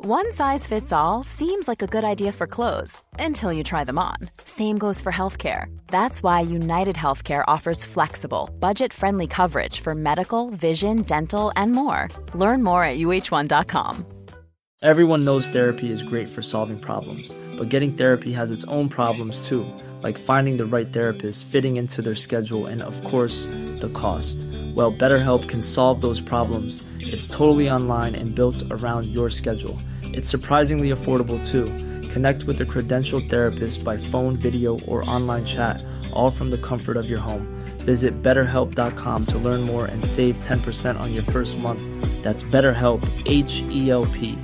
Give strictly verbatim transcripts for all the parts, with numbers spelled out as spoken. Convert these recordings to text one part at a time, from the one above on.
One size fits all seems like a good idea for clothes until you try them on. Same goes for healthcare. That's why United Healthcare offers flexible, budget-friendly coverage for medical, vision, dental, and more. Learn more at U H one dot com. Everyone knows therapy is great for solving problems, but getting therapy has its own problems too, like finding the right therapist, fitting into their schedule, and of course, the cost. Well, BetterHelp can solve those problems. It's totally online and built around your schedule. It's surprisingly affordable too. Connect with a credentialed therapist by phone, video, or online chat, all from the comfort of your home. Visit better help dot com to learn more and save ten percent on your first month. That's BetterHelp, H E L P.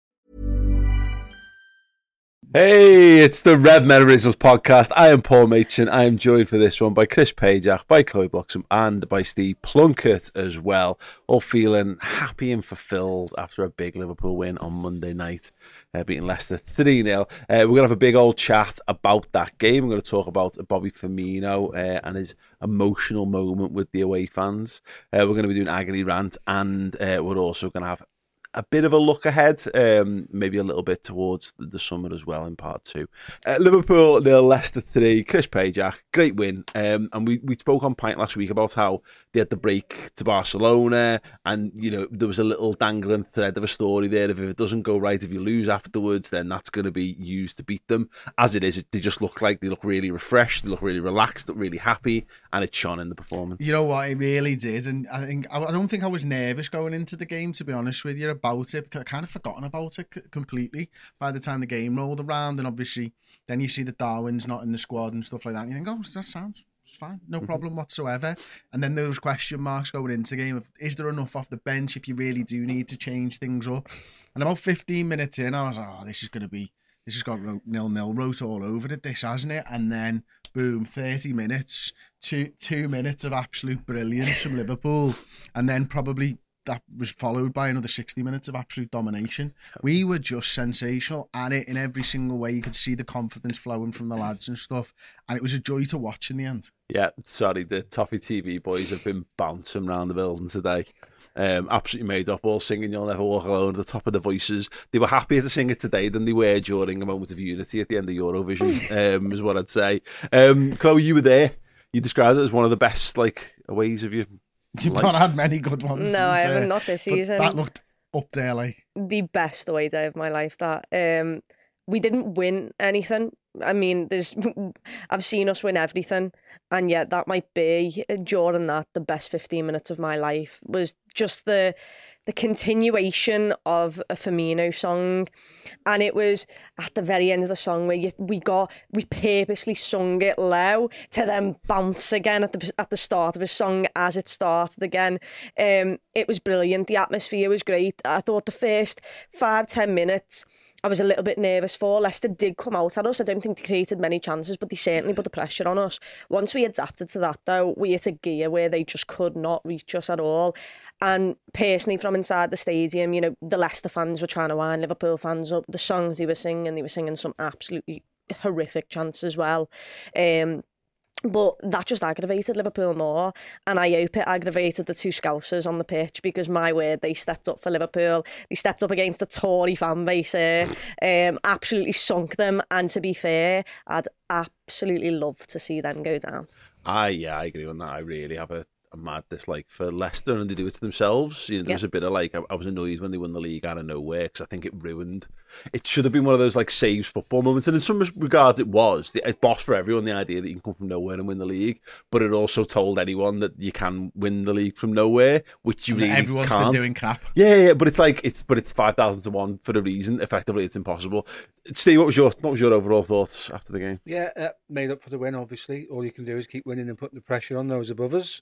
Hey, it's the Red Men Originals podcast. I am Paul Machin. I am joined for this one by Chris Pajak, by Chloe Bloxham, and by Steve Plunkett as well. All feeling happy and fulfilled after a big Liverpool win on Monday night, uh, beating Leicester three nil. Uh, we're going to have a big old chat about that game. We're going to talk about Bobby Firmino uh, and his emotional moment with the away fans. Uh, we're going to be doing agony rant, and uh, we're also going to have a bit of a look ahead, um, maybe a little bit towards the, the summer as well in part two. Uh, Liverpool nil, Leicester three. Chris Pajak, great win. Um, and we, we spoke on Pint last week about how they had the break to Barcelona, and you know there was a little dangling thread of a story there. If it doesn't go right, if you lose afterwards, then that's going to be used to beat them. As it is, they just look like they look really refreshed, they look really relaxed, look really happy, and it shone in the performance. You know what, it really did, and I think I don't think I was nervous going into the game, to be honest with you, about it, because I kind of forgotten about it completely by the time the game rolled around. And obviously then you see that Darwin's not in the squad and stuff like that, and you think, oh, that sounds it's fine, no problem whatsoever. And then those question marks going into the game of, is there enough off the bench if you really do need to change things up? And about fifteen minutes in, I was like, oh, this is going to be this has got nil-nil wrote all over it, this, hasn't it? And then boom, thirty minutes, two two minutes of absolute brilliance from Liverpool, and then probably that was followed by another sixty minutes of absolute domination. We were just sensational at it in every single way. You could see the confidence flowing from the lads and stuff, and it was a joy to watch in the end. Yeah, sorry, the Toffee T V boys have been bouncing around the building today. Um, absolutely made up, all singing You'll Never Walk Alone at the top of the voices. They were happier to sing it today than they were during a moment of unity at the end of Eurovision, um, is what I'd say. Um, Chloe, you were there. You described it as one of the best like aways of your You've life. not had many good ones. No, I haven't, not this season. That looked up there, like the best away day of my life. That um, we didn't win anything. I mean, there's I've seen us win everything, and yet that might be during that the best fifteen minutes of my life was just the the continuation of a Firmino song, and it was at the very end of the song where you, we got we purposely sung it low to then bounce again at the at the start of his song as it started again. Um, it was brilliant. The atmosphere was great. I thought the first five ten minutes I was a little bit nervous for. Leicester did come out at us. I don't think they created many chances, but they certainly put the pressure on us. Once we adapted to that, though, we hit a gear where they just could not reach us at all. And personally, from inside the stadium, you know, the Leicester fans were trying to wind Liverpool fans up. The songs they were singing, they were singing some absolutely horrific chants as well. Um, But that just aggravated Liverpool more, and I hope it aggravated the two Scousers on the pitch, because my word, they stepped up for Liverpool. They stepped up against the Tory fan base here, um, absolutely sunk them, and to be fair, I'd absolutely love to see them go down. I, yeah, I agree on that. I really have a, a mad dislike for Leicester, and they do it to themselves. You know, there Yeah. was a bit of like, I, I was annoyed when they won the league out of nowhere, because I think it ruined, it should have been one of those like saves football moments, and in some regards it was. It bossed for everyone the idea that you can come from nowhere and win the league, but it also told anyone that you can win the league from nowhere, which you really everyone's can't. been doing crap. Yeah, yeah, but it's like it's but it's five thousand to one for a reason. Effectively, it's impossible. Steve, what was your what was your overall thoughts after the game? Yeah, uh, made up for the win. Obviously, all you can do is keep winning and putting the pressure on those above us.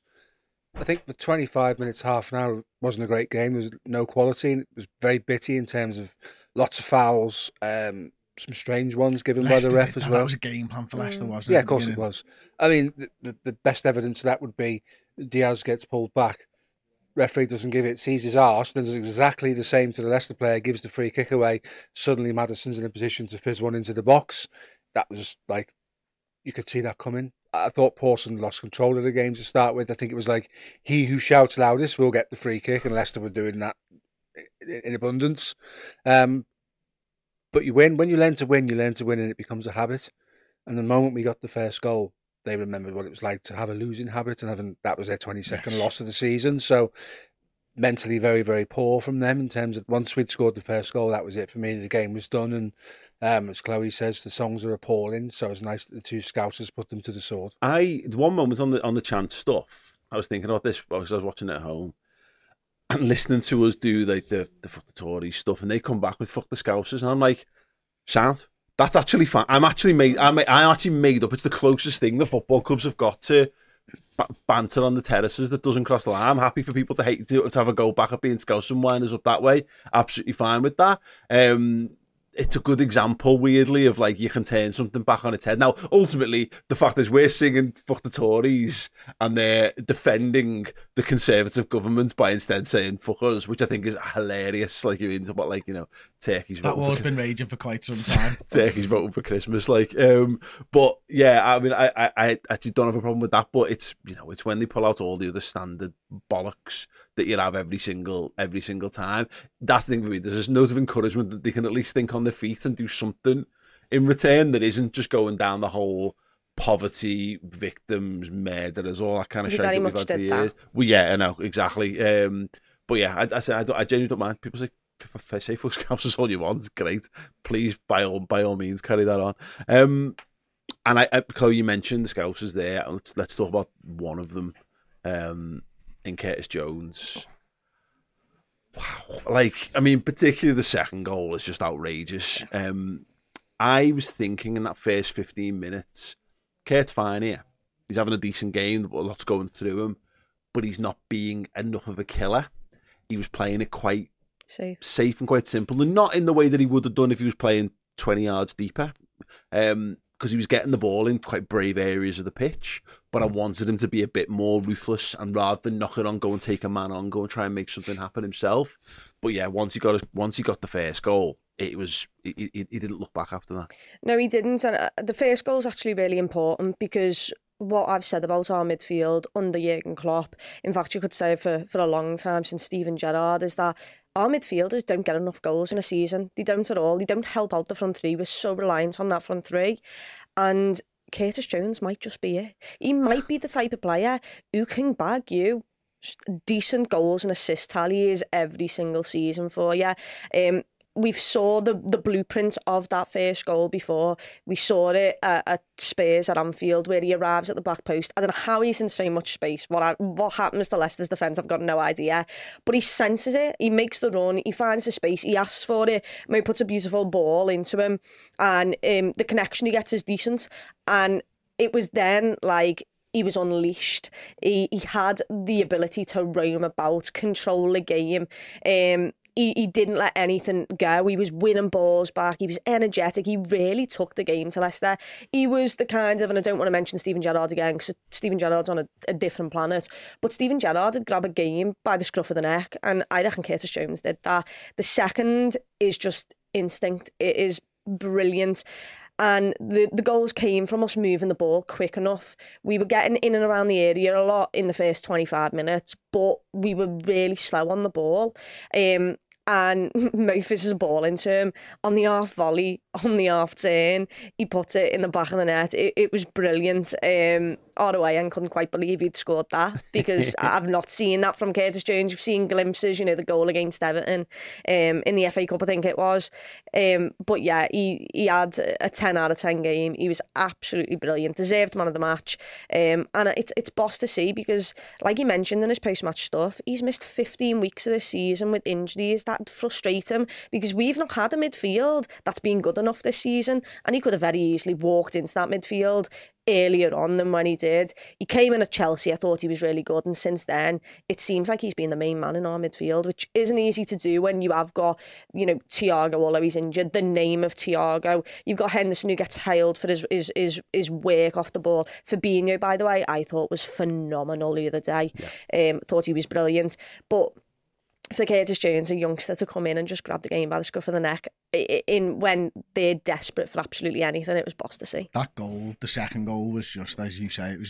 I think the twenty-five minutes, half an hour wasn't a great game. There was no quality. It was very bitty in terms of lots of fouls, um, some strange ones given Leicester by the ref did as that. well. That was a game plan for Leicester, wasn't it? Yeah, at of the course it beginning? was. I mean, the, the, the best evidence of that would be Diaz gets pulled back. Referee doesn't give it, sees his arse, then does exactly the same to the Leicester player, gives the free kick away. Suddenly Maddison's in a position to fizz one into the box. That was like, you could see that coming. I thought Pawson lost control of the game to start with. I think it was like, he who shouts loudest will get the free kick, and Leicester were doing that in abundance. Um, But you win. When you learn to win, you learn to win and it becomes a habit. And the moment we got the first goal, they remembered what it was like to have a losing habit and having that was their twenty-second yes. loss of the season. So mentally very, very poor from them in terms of once we'd scored the first goal, that was it for me. The game was done. And um, as Chloe says, the songs are appalling. So it's nice that the two Scousers put them to the sword. I, one moment on the on the chant stuff, I was thinking about this because I was watching it at home and listening to us do like the, the fuck the Tories stuff and they come back with fuck the Scousers and I'm like, sound, that's actually fine. I'm actually made, I made, I actually made up, it's the closest thing the football clubs have got to banter on the terraces that doesn't cross the line. I'm happy for people to hate to, to have a go back at being Scousers and winders up that way. Absolutely fine with that. Um, it's a good example, weirdly, of like you can turn something back on its head. Now, ultimately, the fact is we're singing "fuck the Tories" and they're defending the Conservative government by instead saying "fuck us," which I think is hilarious. Like you're into about like you know Turkey's that war's for, been raging for quite some time. Turkey's voting for Christmas, like. Um, but yeah, I mean, I, I I actually don't have a problem with that. But it's you know it's when they pull out all the other standard bollocks that you have every single every single time. That's the thing for me. There's just note of encouragement that they can at least think on their feet and do something in return that isn't just going down the whole poverty, victims, murderers, all that kind of you shit that we've had for years. Well, yeah, I know, exactly. Um, but yeah, I, I say I, don't, I genuinely don't mind. People say, if I say fuck Scousers all you want, it's great. Please, by all by all means, carry that on. Um, and I, I Chloe, you mentioned the Scousers there. Let's let's talk about one of them. Um, in Curtis Jones. Wow. Like, I mean, particularly the second goal is just outrageous. Um, I was thinking in that first fifteen minutes, Kurt's fine here. He's having a decent game, a lot's going through him, but he's not being enough of a killer. He was playing it quite safe, safe and quite simple, and not in the way that he would have done if he was playing twenty yards deeper. Um, because he was getting the ball in quite brave areas of the pitch, but I wanted him to be a bit more ruthless and rather than knock it on, go and take a man on, go and try and make something happen himself. But yeah, once he got his, once he got the first goal, it was he, he, he didn't look back after that. No, he didn't, and the first goal is actually really important because what I've said about our midfield under Jurgen Klopp, in fact, you could say for for a long time since Steven Gerrard, is that our midfielders don't get enough goals in a season. They don't at all. They don't help out the front three. We're so reliant on that front three. And Curtis Jones might just be it. He might be the type of player who can bag you decent goals and assist tallies every single season for you. Um, we've saw the, the blueprint of that first goal before. We saw it at, at Spurs at Anfield where he arrives at the back post. I don't know how he's in so much space. What I, what happens to Leicester's defence, I've got no idea. But he senses it. He makes the run. He finds the space. He asks for it. He puts a beautiful ball into him. And um, the connection he gets is decent. And it was then like he was unleashed. He, he had the ability to roam about, control the game. Um, He, he didn't let anything go. He was winning balls back. He was energetic. He really took the game to Leicester. He was the kind of, and I don't want to mention Steven Gerrard again because Steven Gerrard's on a, a different planet, but Steven Gerrard would grab a game by the scruff of the neck, and I reckon Curtis Jones did that. The second is just instinct. It is brilliant. And the, the goals came from us moving the ball quick enough. We were getting in and around the area a lot in the first twenty-five minutes, but we were really slow on the ball. Um, and Memphis is a ball into him on the half volley, on the half turn. He put it in the back of the net. It, it was brilliant. Um, R O A N couldn't quite believe he'd scored that because I've not seen that from Curtis Jones. You've seen glimpses, you know, the goal against Everton um, in the F A Cup, I think it was. Um, but yeah, he, he had a ten out of ten game. He was absolutely brilliant, deserved man of the match. Um, and it's it's boss to see because, like he mentioned in his post-match stuff, he's missed fifteen weeks of this season with injuries. That frustrate him because we've not had a midfield that's been good enough this season, and he could have very easily walked into that midfield earlier on than when he did. He came in at Chelsea, I thought he was really good, and since then it seems like he's been the main man in our midfield, which isn't easy to do when you have got, you know, Thiago, although he's injured, the name of Thiago. You've got Henderson who gets hailed for his his his, his work off the ball. Fabinho, by the way, I thought was phenomenal the other day. Yeah. Um, thought he was brilliant. But for Curtis Jones, a youngster, to come in and just grab the game by the scruff of the neck in when they're desperate for absolutely anything, it was boss to see. That goal, the second goal, was just, as you say, it was just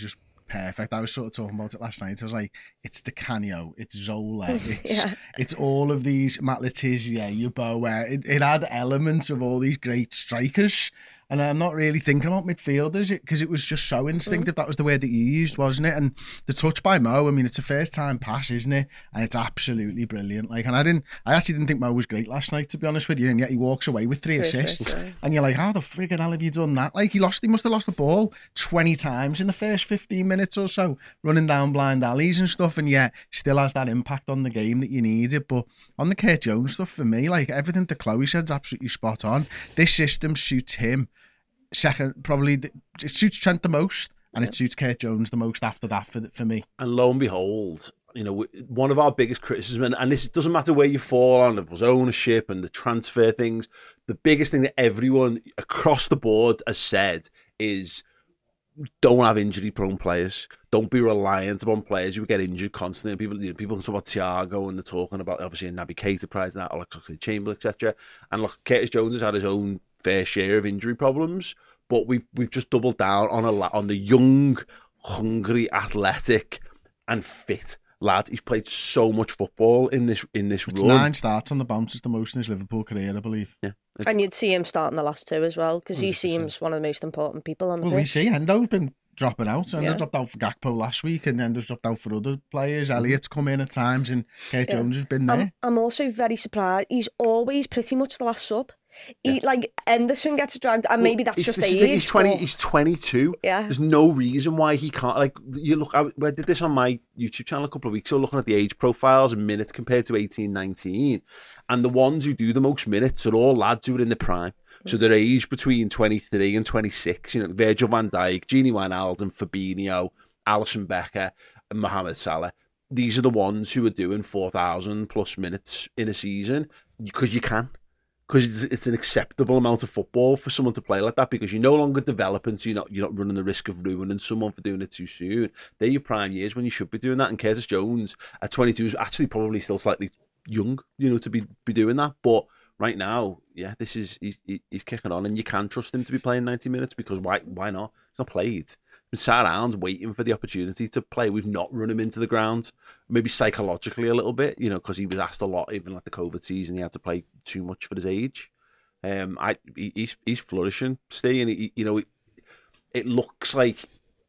perfect. I was sort of talking about it last night. I was like, it's Di Canio, it's Zola, it's Yeah. it's all of these, Matt Letizia, Yeboah. It, it had elements of all these great strikers. And I'm not really thinking about midfielders because it, it was just so instinctive. Mm. That was the word that you used, wasn't it? And the touch by Mo, I mean, it's a first time pass, isn't it? And it's absolutely brilliant. Like, and I didn't, I actually didn't think Mo was great last night, to be honest with you. And yet he walks away with three, three assists. assists yeah. And you're like, how the friggin' hell have you done that? Like, he lost, he must have lost the ball twenty times in the first fifteen minutes or so, running down blind alleys and stuff. And yet still has that impact on the game that you needed. But on the Kurt Jones stuff, for me, like everything that Chloe said is absolutely spot on. This system suits him. Second, probably it suits Trent the most, and it suits Kurt Jones the most after that for for me. And lo and behold, you know, one of our biggest criticisms, and, and this doesn't matter where you fall on it was ownership and the transfer things. The biggest thing that everyone across the board has said is, don't have injury-prone players. Don't be reliant upon players who get injured constantly. People, you know, people talk about Thiago and they're talking about obviously Naby Keita prior to that, Alex Oxlade-Chamberlain, et cetera. And look, Curtis Jones has had his own fair share of injury problems, but we've we've just doubled down on a on the young, hungry, athletic, and fit lad. He's played so much football in this in this it's run. Nine starts on the bounce is the most in his Liverpool career, I believe. Yeah, and you'd see him starting the last two as well because he seems one of the most important people on the well, pitch. We see Endo's been dropping out. Endo yeah. dropped out for Gakpo last week, and Endo's dropped out for other players. Elliott's come in at times, and Kurt yeah. Jones has been there. I'm, I'm also very surprised. He's always pretty much the last sub. He, yeah. Like Henderson gets dragged, and well, maybe that's just age. He's twenty. But... He's twenty-two. Yeah, there's no reason why he can't. Like you look, I, I did this on my YouTube channel a couple of weeks ago, looking at the age profiles and minutes compared to eighteen, nineteen, and the ones who do the most minutes are all lads who are in the prime. So they're aged between twenty-three and twenty-six. You know, Virgil van Dijk, Gini Wijnaldum, Fabinho, Alisson Becker, and Mohamed Salah. These are the ones who are doing four thousand plus minutes in a season because you can. Because it's, it's an acceptable amount of football for someone to play like that because you're no longer developing, so you're not, you're not running the risk of ruining someone for doing it too soon. They're your prime years when you should be doing that. And Curtis Jones at twenty-two is actually probably still slightly young, you know, to be, be doing that. But right now, yeah, this is he's, he's kicking on, and you can trust him to be playing ninety minutes because why why not? He's not played. He's sat around waiting for the opportunity to play. We've not run him into the ground, maybe psychologically a little bit, you know, because he was asked a lot, even like the COVID season, he had to play too much for his age. Um, I he, he's he's flourishing, Steve, and he, you know, it, it looks like,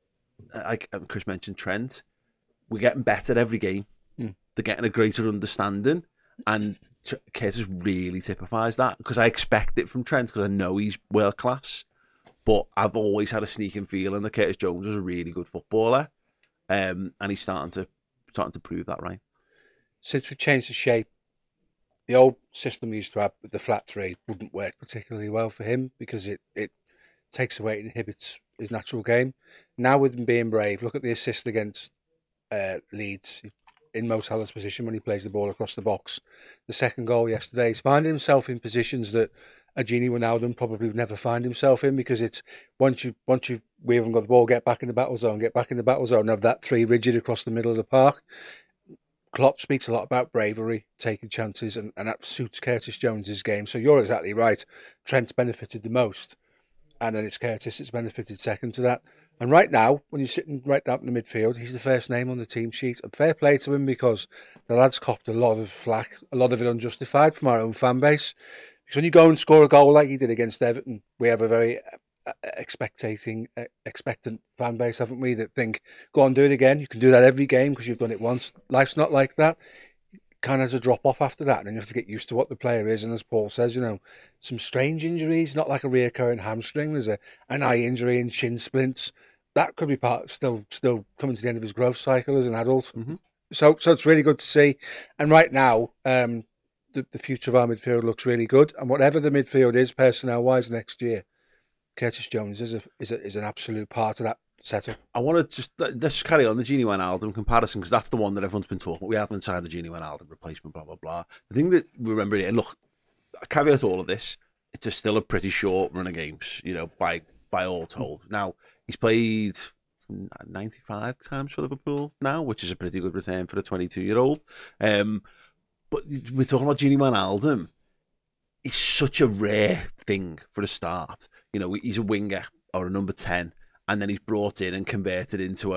like Chris mentioned, Trent. We're getting better every game. Mm. They're getting a greater understanding, and Curtis really typifies that because I expect it from Trent because I know he's world class. But I've always had a sneaking feeling that Curtis Jones was a really good footballer, um, and he's starting to starting to prove that right. Since we've changed the shape, the old system we used to have with the flat three wouldn't work particularly well for him because it, it takes away, it inhibits his natural game. Now with him being brave, look at the assist against uh, Leeds in Mo Salah's position when he plays the ball across the box. The second goal yesterday, he's finding himself in positions that a Gini Wijnaldum probably would never find himself in because it's once you once you we haven't got the ball, get back in the battle zone, get back in the battle zone, have that three rigid across the middle of the park. Klopp speaks a lot about bravery, taking chances, and, and that suits Curtis Jones's game. So you're exactly right. Trent's benefited the most, and then it's Curtis that's benefited second to that. And right now, when you're sitting right down in the midfield, he's the first name on the team sheet. And fair play to him because the lad's copped a lot of flack, a lot of it unjustified from our own fan base. Because when you go and score a goal like he did against Everton, we have a very uh, expectating, uh, expectant fan base, haven't we? That think, go on, do it again. You can do that every game because you've done it once. Life's not like that. Kind of has a drop off after that, and then you have to get used to what the player is. And as Paul says, you know, some strange injuries, not like a reoccurring hamstring. There's a an eye injury and shin splints. That could be part still still coming to the end of his growth cycle as an adult. Mm-hmm. So so it's really good to see. And right now, um, the, the future of our midfield looks really good. And whatever the midfield is personnel-wise next year, Curtis Jones is a, is a, is an absolute part of that setup. I want to just let's just carry on the Gini Wijnaldum comparison because that's the one that everyone's been talking about. We haven't signed the Gini Wijnaldum replacement, blah blah blah. The thing that we remember here, and look, I caveat all of this, it's a still a pretty short run of games, you know, by by all told. Now he's played ninety-five times for Liverpool now, which is a pretty good return for a twenty-two-year-old. Um, but we're talking about Gini Wijnaldum. He's such a rare thing for a start. You know, he's a winger or a number ten. And then he's brought in and converted into a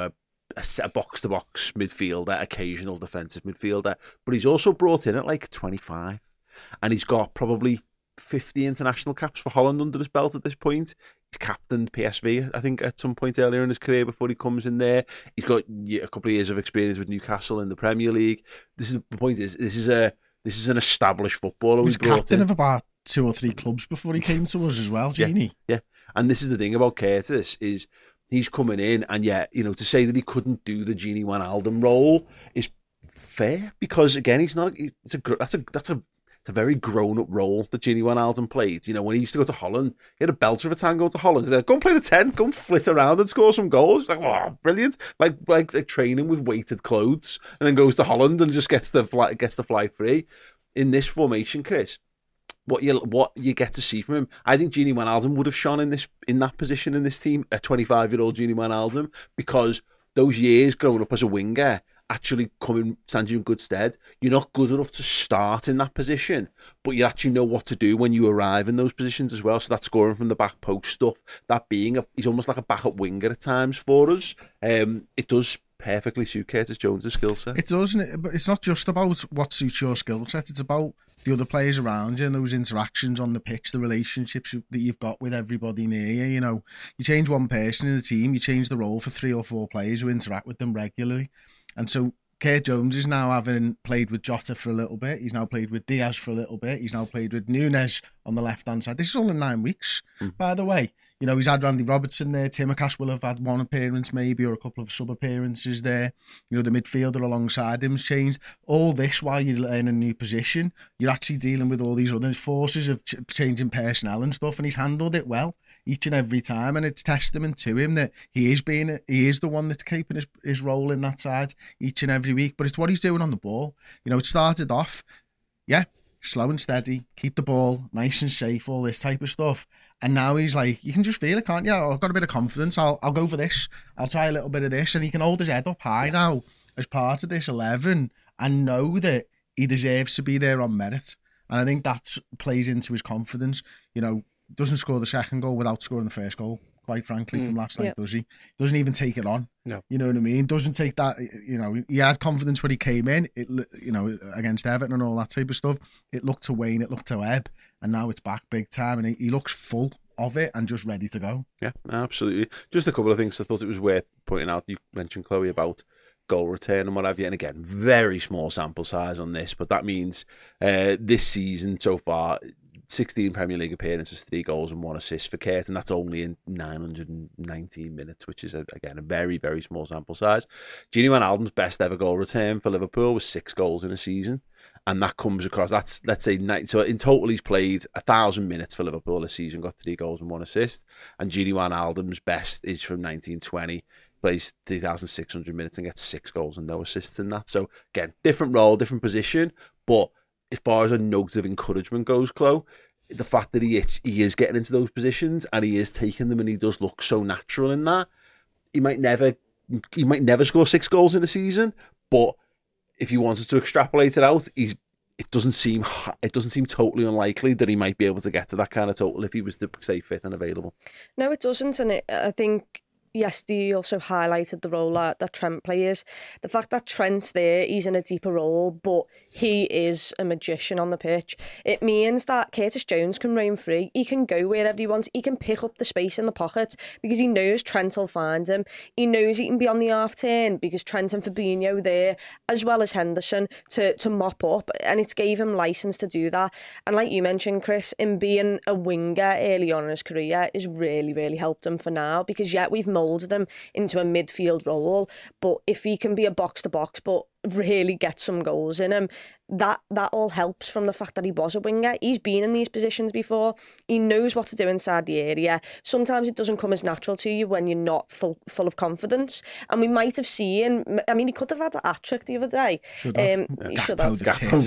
a box-to-box midfielder, occasional defensive midfielder, but he's also brought in at like twenty-five, and he's got probably fifty international caps for Holland under his belt at this point. He's captained P S V, I think, at some point earlier in his career before he comes in there. He's got a couple of years of experience with Newcastle in the Premier League. This is the point. Is this is a this is an established footballer. He was brought captain in. of about two or three clubs before he came to us as well, Genie. Yeah, yeah. And this is the thing about Curtis is he's coming in, and yet, you know, to say that he couldn't do the Gini Wijnaldum role is fair, because again, he's not. It's a that's a that's a it's a very grown up role that Gini Wijnaldum played. You know, when he used to go to Holland, he had a belter of a time going to Holland. He said, "Go and play the ten, go and flit around and score some goals." It's like, oh, brilliant! Like like like training with weighted clothes, and then goes to Holland and just gets the fly, gets the fly free. In this formation, Chris, what you what you get to see from him, I think Gini Wijnaldum would have shone in this in that position in this team, a twenty-five-year-old Gini Wijnaldum, because those years growing up as a winger actually come in, stand you in good stead. You're not good enough to start in that position, but you actually know what to do when you arrive in those positions as well. So that scoring from the back post stuff, that being a, he's almost like a backup winger at times for us. Um, it does perfectly suit Curtis Jones' skill set. It does, isn't it? But it's not just about what suits your skill set. It's about the other players around you and those interactions on the pitch, the relationships that you've got with everybody near you. You know, you change one person in the team, you change the role for three or four players who interact with them regularly. And so Curtis Jones is now having played with Jota for a little bit. He's now played with Diaz for a little bit. He's now played with Nunes on the left-hand side. This is all in nine weeks, mm. by the way. You know, he's had Randy Robertson there. Timakash will have had one appearance maybe, or a couple of sub-appearances there. You know, the midfielder alongside him's changed. All this while you're in a new position. You're actually dealing with all these other forces of ch- changing personnel and stuff, and he's handled it well each and every time, and it's testament to him that he is being a, he is the one that's keeping his, his role in that side each and every week. But it's what he's doing on the ball. You know, it started off, yeah, slow and steady, keep the ball nice and safe, all this type of stuff. And now he's like, you can just feel it, can't you? Oh, I've got a bit of confidence. I'll I'll go for this. I'll try a little bit of this. And he can hold his head up high now as part of this eleven and know that he deserves to be there on merit. And I think that plays into his confidence. You know, doesn't score the second goal without scoring the first goal, quite frankly, mm, from last night, yeah. does he? Doesn't even take it on. No. You know what I mean? Doesn't take that, you know, he had confidence when he came in, it, you know, against Everton and all that type of stuff. It looked to wane, it looked to ebb, and now it's back big time, and he, he looks full of it and just ready to go. Yeah, absolutely. Just a couple of things I thought it was worth pointing out. You mentioned, Chloe, about goal return and what have you, and again, very small sample size on this, but that means uh, this season so far, sixteen Premier League appearances, three goals and one assist for Kurt, and that's only in nine hundred nineteen minutes, which is, a, again, a very, very small sample size. Gini Wijnaldum's best ever goal return for Liverpool was six goals in a season, and that comes across, that's, let's say, so in total he's played one thousand minutes for Liverpool this season, got three goals and one assist, and Gini Wijnaldum's best is from nineteen twenty, plays three thousand six hundred minutes and gets six goals and no assists in that. So, again, different role, different position, but as far as a note of encouragement goes, Chloe, the fact that he is, he is getting into those positions and he is taking them and he does look so natural in that, he might never he might never score six goals in a season, but if he wanted to extrapolate it out, he's it doesn't seem it doesn't seem totally unlikely that he might be able to get to that kind of total if he was to stay fit and available. No, it doesn't, and it, I think yesterday also highlighted the role that, that Trent plays. The fact that Trent's there, he's in a deeper role, but he is a magician on the pitch. It means that Curtis Jones can roam free. He can go wherever he wants. He can pick up the space in the pocket because he knows Trent will find him. He knows he can be on the half turn because Trent and Fabinho there, as well as Henderson, to, to mop up, and it's gave him licence to do that. And like you mentioned, Chris, him being a winger early on in his career is really, really helped him for now, because yet we've molded him into a midfield role, but if he can be a box to box but really get some goals in him, that that all helps from the fact that he was a winger. He's been in these positions before. He knows what to do inside the area. Sometimes it doesn't come as natural to you when you're not full full of confidence, and we might have seen, I mean, he could have had a hat trick the other day. Should have. Um, he should have.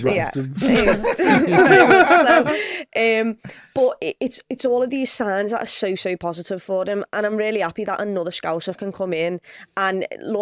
Yeah. um, but it, it's it's all of these signs that are so so positive for him, and I'm really happy that another Scouser can come in and look.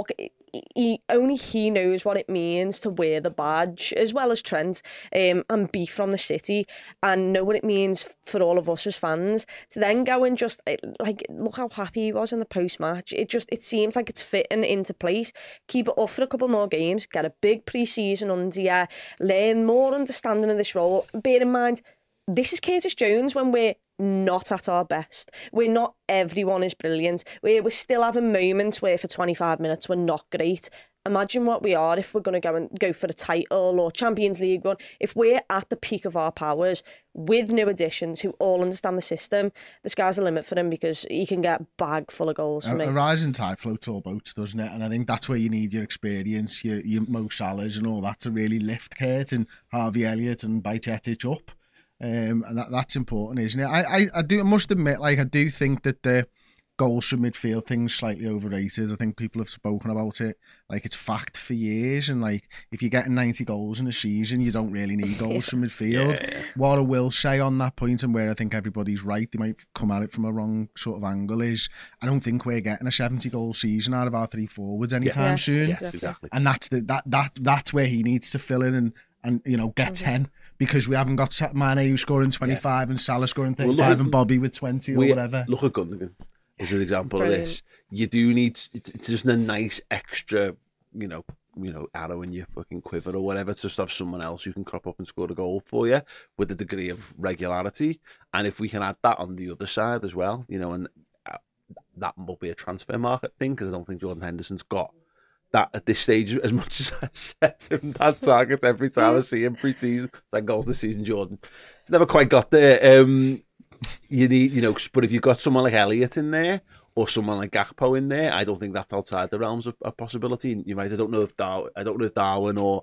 he only he knows what it means to wear the badge, as well as Trent, um, and be from the city and know what it means for all of us as fans. To then go and just like look how happy he was in the post match. It just it seems like it's fitting into place. Keep it up for a couple more games. Get a big pre-season under you. Learn more understanding of this role. Bear in mind, this is Curtis Jones when we're not at our best. We're not everyone is brilliant. We're, we're still having moments where for twenty-five minutes we're not great. Imagine what we are if we're going to go and go for a title or Champions League run. If we're at the peak of our powers with new additions who all understand the system, the sky's the limit for him because he can get a bag full of goals for a, me. A rising tide floats all boats, doesn't it? And I think that's where you need your experience, your, your Mo Salahs and all that to really lift Kurt and Harvey Elliott and Bajcetic up. Um, and that, that's important, isn't it? I, I, I do I must admit, like I do think that the goals from midfield thing's slightly overrated. I think people have spoken about it like it's fact for years, and like if you're getting ninety goals in a season, you don't really need goals from midfield. Yeah, yeah. What I will say on that point, and where I think everybody's right, they might come at it from a wrong sort of angle, is I don't think we're getting a seventy goal season out of our three forwards anytime yes, soon. Yes, exactly. And that's the that that that's where he needs to fill in and and you know get mm-hmm. ten. Because we haven't got Mane who's scoring twenty-five yeah. and Salah scoring thirty-five well, and Bobby with twenty or we, whatever. Look at Gundogan as an example Brilliant. of this. You do need, it's, it's just a nice extra, you know, you know, arrow in your fucking quiver or whatever to just have someone else who can crop up and score a goal for you with a degree of regularity. And if we can add that on the other side as well, you know, and that will be a transfer market thing because I don't think Jordan Henderson's got that at this stage, as much as I set him that target every time I see him pre-season. That goals this season, Jordan. He's never quite got there. Um, you need, you know, but if you've got someone like Elliott in there or someone like Gakpo in there, I don't think that's outside the realms of a possibility. You're right. I don't know if Dar- I don't know if Darwin or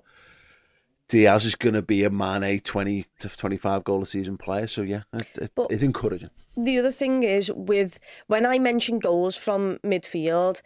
Diaz is going to be a Mane twenty to twenty-five goal a season player. So yeah, it, it, it's encouraging. The other thing is with when I mention goals from midfield.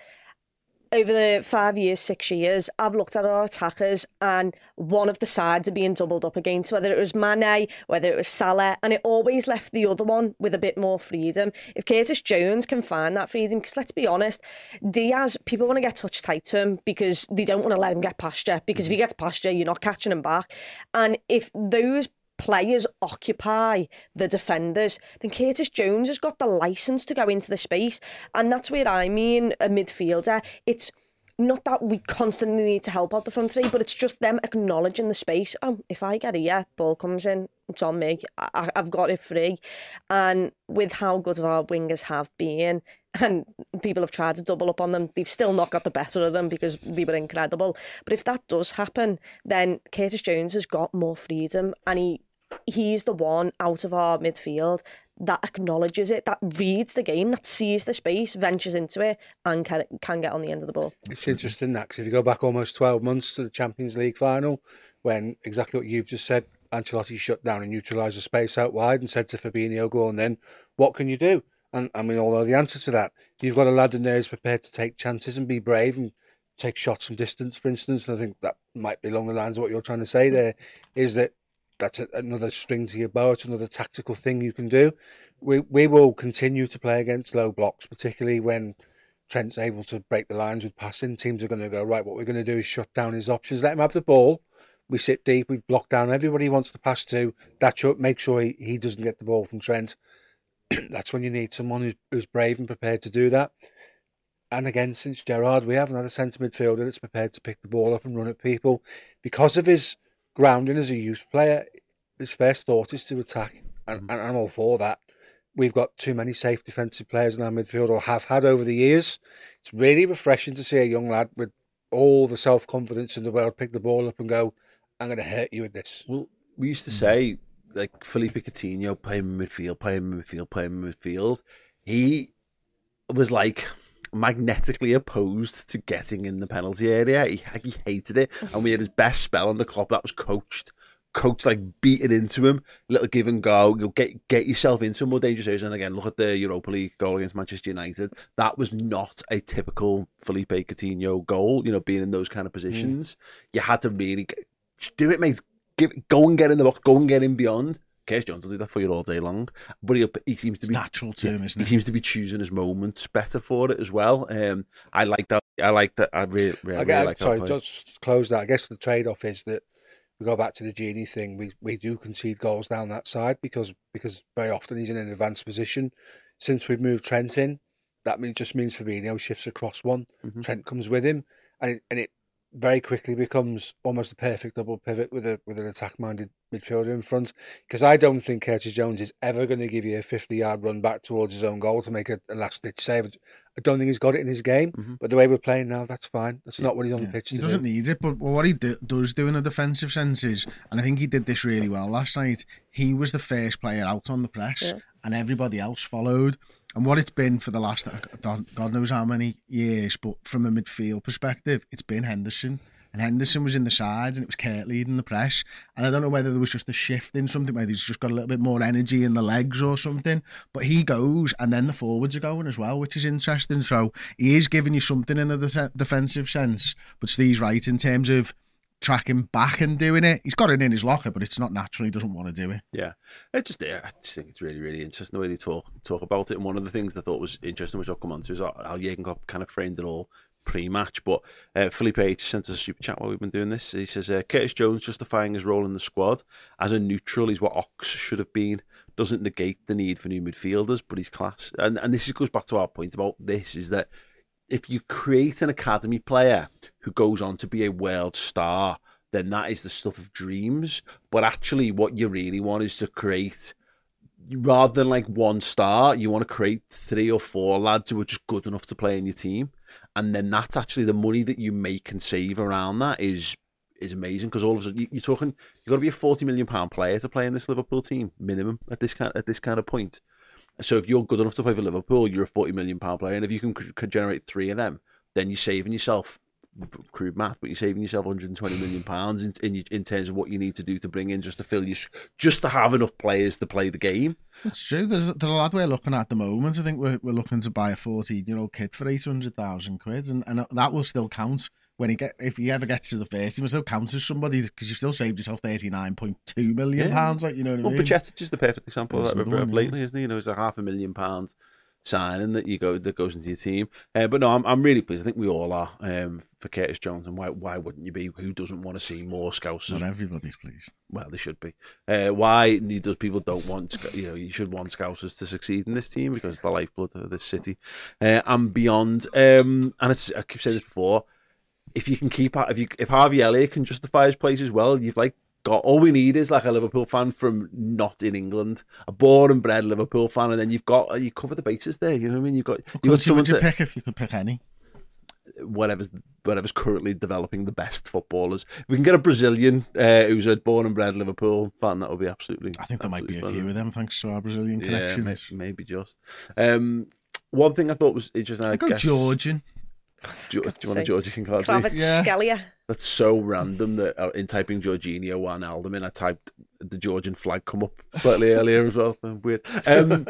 Over the five years, six years, I've looked at our attackers and one of the sides are being doubled up against, whether it was Mane, whether it was Salah, and it always left the other one with a bit more freedom. If Curtis Jones can find that freedom, because let's be honest, Diaz, people want to get touch tight to him because they don't want to let him get past you, because if he gets past you, you're not catching him back. And if those players occupy the defenders, then Curtis Jones has got the licence to go into the space. And that's where I mean a midfielder. It's not that we constantly need to help out the front three, but it's just them acknowledging the space. Oh, if I get here, ball comes in, it's on me. I, I've got it free. And with how good our wingers have been, and people have tried to double up on them, they've still not got the better of them because they were incredible. But if that does happen, then Curtis Jones has got more freedom, and he he's the one out of our midfield that acknowledges it, that reads the game, that sees the space, ventures into it, and can can get on the end of the ball. It's interesting that, because if you go back almost twelve months to the Champions League final, when exactly what you've just said, Ancelotti shut down and neutralised the space out wide and said to Fabinho, go on then, what can you do? And I mean, all know the answer to that. You've got a lad in there who's prepared to take chances and be brave and take shots from distance, for instance. And I think that might be along the lines of what you're trying to say there, is that that's a, another string to your bow. It's another tactical thing you can do. We we will continue to play against low blocks, particularly when Trent's able to break the lines with passing. Teams are going to go, right, what we're going to do is shut down his options, let him have the ball. We sit deep, we block down everybody he wants to pass to. That's up, make sure he, he doesn't get the ball from Trent. That's when you need someone who's, who's brave and prepared to do that. And again, since Gerrard, we haven't had a centre midfielder that's prepared to pick the ball up and run at people. Because of his grounding as a youth player, his first thought is to attack, and, and I'm all for that. We've got too many safe defensive players in our midfield, or have had over the years. It's really refreshing to see a young lad with all the self-confidence in the world pick the ball up and go, I'm going to hurt you with this. Well, we used to say, like, Felipe Coutinho, play him in midfield, play him in midfield, play him in midfield. He was like magnetically opposed to getting in the penalty area. He, he hated it. And we had his best spell on the club that was coached. Coach like beating into him, little give and go. You'll get get yourself into more dangerous areas. And again, look at the Europa League goal against Manchester United. That was not a typical Felipe Coutinho goal. You know, being in those kind of positions, mm. you had to really get, do it, mate. Give, go and get in the box. Go and get in beyond. Curtis Jones will do that for you all day long, but he he seems to be natural to him, isn't he it? seems to be choosing his moments better for it as well. Um, I like that. I like that. I really, really, I, really I, like sorry, that. just to close that. I guess the trade-off is that we go back to the Genie thing. We we do concede goals down that side because because very often he's in an advanced position. Since we've moved Trent in, that means just means Fabinho shifts across one. Mm-hmm. Trent comes with him, and it, and it very quickly becomes almost a perfect double pivot with a with an attack-minded midfielder in front. Because I don't think Curtis Jones is ever going to give you a fifty-yard run back towards his own goal to make a, a last-ditch save. I don't think he's got it in his game. Mm-hmm. But the way we're playing now, that's fine. That's not what he's on Yeah. the pitch He to doesn't do. need it, but what he do, does do in a defensive sense is, and I think he did this really well last night, he was the first player out on the press, Yeah. and everybody else followed. And what it's been for the last, God knows how many years, but from a midfield perspective, it's been Henderson. And Henderson was in the sides and it was Kurt leading the press. And I don't know whether there was just a shift in something, whether he's just got a little bit more energy in the legs or something. But he goes and then the forwards are going as well, which is interesting. So he is giving you something in a def- defensive sense. But Steve's right in terms of tracking back and doing it. He's got it in his locker, but it's not natural. He doesn't want to do it. Yeah, I just, yeah, I just think it's really, really interesting the way they talk talk about it. And one of the things I thought was interesting, which I'll come on to, is how Jurgen Klopp kind of framed it all pre-match. But uh, Felipe H sent us a super chat while we've been doing this. He says, uh, Curtis Jones justifying his role in the squad as a neutral. He's what Ox should have been. Doesn't negate the need for new midfielders, but he's class. And and this goes back to our point about this, is that if you create an academy player who goes on to be a world star, then that is the stuff of dreams. But actually what you really want is to create, rather than like one star, you want to create three or four lads who are just good enough to play in your team. And then that's actually the money that you make and save around that is is amazing, because all of a sudden you're talking, you've got to be a forty million pound player to play in this Liverpool team minimum at this kind at this kind of point. So if you're good enough to play for Liverpool, you're a forty million pound player, and if you can, can generate three of them, then you're saving yourself, crude math, but you're saving yourself one hundred twenty million pounds in, in in terms of what you need to do to bring in just to fill your just to have enough players to play the game. It's true. There's, there's a lad we're looking at the moment. I think we're we're looking to buy a fourteen-year-old kid for eight hundred thousand quid, and, and that will still count when he get if he ever gets to the first. He will still count as somebody because you still saved yourself thirty-nine point two million Yeah. pounds. Like, you know what Well, I mean? Bajcetic is the perfect example That's of that another one, lately, isn't he? You know, it's a half a million pound signing that you go that goes into your team. Uh, but no, I'm I'm really pleased. I think we all are um, for Curtis Jones, and why why wouldn't you be? Who doesn't want to see more Scousers? Not everybody's pleased. Well, they should be. Uh, why does people don't want? You know, you should want Scousers to succeed in this team because it's the lifeblood of this city uh, and beyond. Um, and it's, I keep saying this before. If you can keep if you if Harvey Elliott can justify his place as well, you've like got all we need is like a Liverpool fan from not in England, a born and bred Liverpool fan, and then you've got you cover the bases there. You know what I mean? You've got What you've got country someone would you to, pick if you could pick any? whatever's whatever's currently developing the best footballers. If we can get a Brazilian uh, who's a born and bred Liverpool fan, that would be absolutely. I think there might be a absolutely few of them thanks to our Brilliant Yeah, connections. may- maybe just. Um, one thing I thought was interesting. I, I go guess, Georgian. Jo- do you want a say. Georgian card? Yeah. Kvaratskhelia. That's so random that uh, in typing Jorginho one Alderman, in, I typed the Georgian flag come up slightly earlier as well. Weird. Um,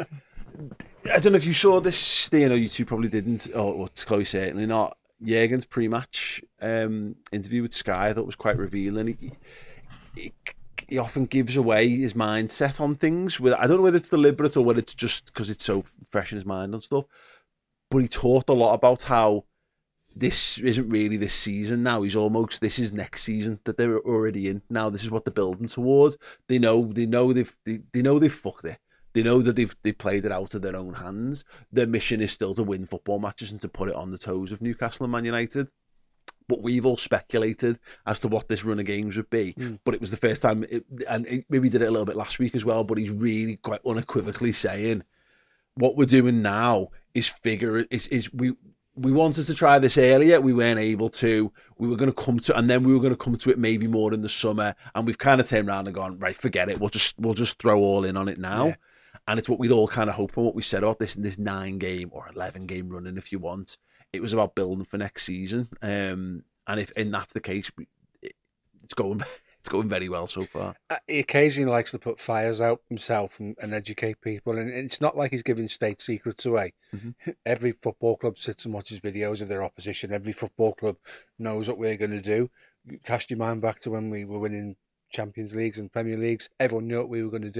I don't know if you saw this, you know, you two probably didn't, or, or Chloe certainly not. Jurgen's pre-match um, interview with Sky I thought was quite revealing. He, he, he often gives away his mindset on things. With I don't know whether it's deliberate or whether it's just because it's so fresh in his mind on stuff. But he talked a lot about how this isn't really this season now. He's almost, this is next season that they're already in. Now this is what they're building towards. They know, they know they've, they, they know they've fucked it. They know that they've they played it out of their own hands. Their mission is still to win football matches and to put it on the toes of Newcastle and Man United. But we've all speculated as to what this run of games would be. Mm. But it was the first time, it, and it, maybe did it a little bit last week as well, but he's really quite unequivocally saying, what we're doing now is figure, is, is we we wanted to try this earlier, we weren't able to, we were going to come to, and then we were going to come to it maybe more in the summer, and we've kind of turned around and gone, right, forget it, we'll just we'll just throw all in on it now. Yeah. And it's what we'd all kind of hoped for, what we said about this this nine game or eleven game running, if you want. It was about building for next season. Um, and if and that's the case, it, it's going it's going very well so far. He occasionally likes to put fires out himself and, and educate people. And it's not like he's giving state secrets away. Mm-hmm. Every football club sits and watches videos of their opposition. Every football club knows what we're going to do. Cast your mind back to when we were winning Champions Leagues and Premier Leagues. Everyone knew what we were going to do.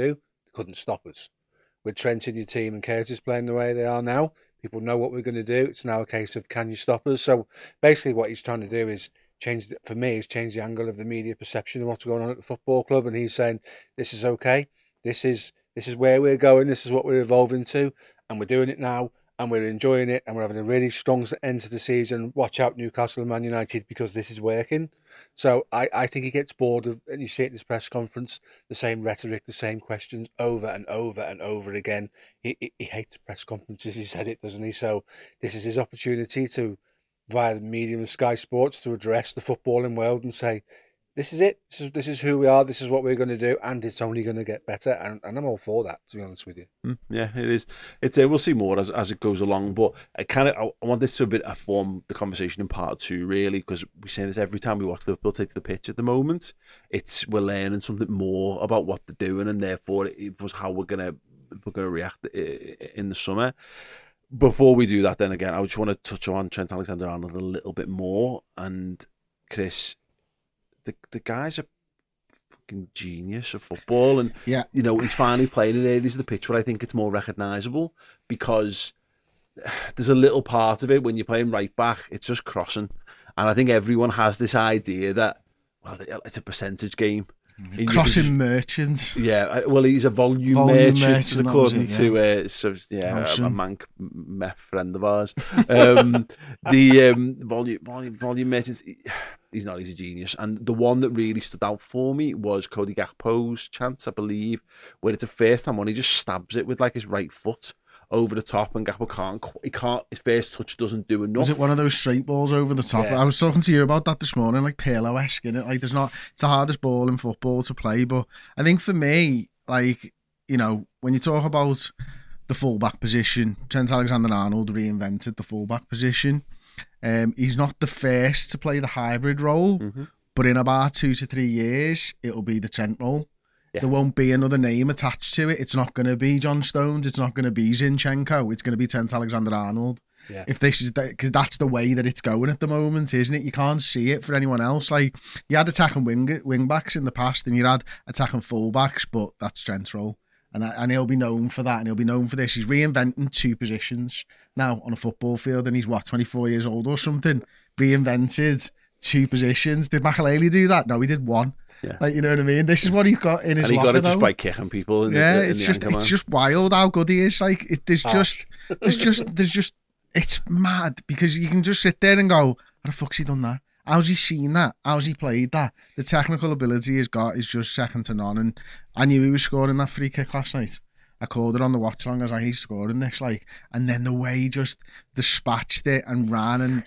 They couldn't stop us. With Trent in your team and Curtis playing the way they are now, people know what we're going to do. It's now a case of, can you stop us? So basically what he's trying to do is change, for me, is change the angle of the media perception of what's going on at the football club. And he's saying, this is okay. This is this is where we're going. This is what we're evolving to. And we're doing it now. And we're enjoying it. And we're having a really strong end to the season. Watch out, Newcastle and Man United, because this is working. So I, I think he gets bored of, and you see it in his press conference, the same rhetoric, the same questions over and over and over again. He, he, he hates press conferences. He said it, doesn't he? So this is his opportunity to, via the medium of Sky Sports, to address the footballing world and say, this is it. This is this is who we are. This is what we're going to do, and it's only going to get better. And, and I'm all for that, to be honest with you. Mm, yeah, it is. It's uh, we'll see more as as it goes along. But I kind of I, I want this to a bit uh, form the conversation in part two, really, because we say this every time we watch Liverpool take to the pitch. At the moment, it's we're learning something more about what they're doing, and therefore it was how we're gonna we're gonna react in the summer. Before we do that, then again, I just want to touch on Trent Alexander-Arnold a little bit more, and Chris. The the guy's a fucking genius of football, and yeah. you know he's finally playing in areas of the pitch where I think it's more recognisable, because there's a little part of it when you're playing right back, it's just crossing, and I think everyone has this idea that, well, it's a percentage game. Crossing just, merchants. Yeah, well, he's a volume, volume merchant, merchant according it, yeah. to uh, so yeah, a, a mank meth friend of ours. Um, the um, volume, volume, volume merchants. He's not. He's a genius. And the one that really stood out for me was Cody Gakpo's chance, I believe, where it's a first time one. He just stabs it with like his right foot over the top, and Gakpo can't. He can't. His first touch doesn't do enough. Was it one of those straight balls over the top? Yeah. I was talking to you about that this morning, like Pirlo-esque, innit? Like, there's not. It's the hardest ball in football to play, but I think for me, like, you know, when you talk about the fullback position, Trent Alexander-Arnold reinvented the fullback position. Um, he's not the first to play the hybrid role, mm-hmm. but in about two to three years, it'll be the Trent role. Yeah. There won't be another name attached to it. It's not going to be John Stones. It's not going to be Zinchenko. It's going to be Trent Alexander-Arnold. Yeah. If this is the, cause that's the way that it's going at the moment, isn't it? You can't see it for anyone else. Like, you had attacking wing wing backs in the past, and you had attacking full backs, but that's Trent's role. And and he'll be known for that, and he'll be known for this. He's reinventing two positions now on a football field, and he's, what, twenty-four years old or something? Reinvented two positions. Did Makelele do that? No, he did one. Yeah. Like, you know what I mean? This is what he's got in his and he locker, got it just though. by kicking people. In yeah, the, in it's the just anchor, it's man. just wild how good he is. Like, it, there's Harsh. just there's just there's just it's mad, because you can just sit there and go, how the fuck's he done that? How's he seen that? How's he played that? The technical ability he's got is just second to none. And I knew he was scoring that free kick last night. I called it on the watch along. I was like, he's scoring this, like, and then the way he just dispatched it and ran and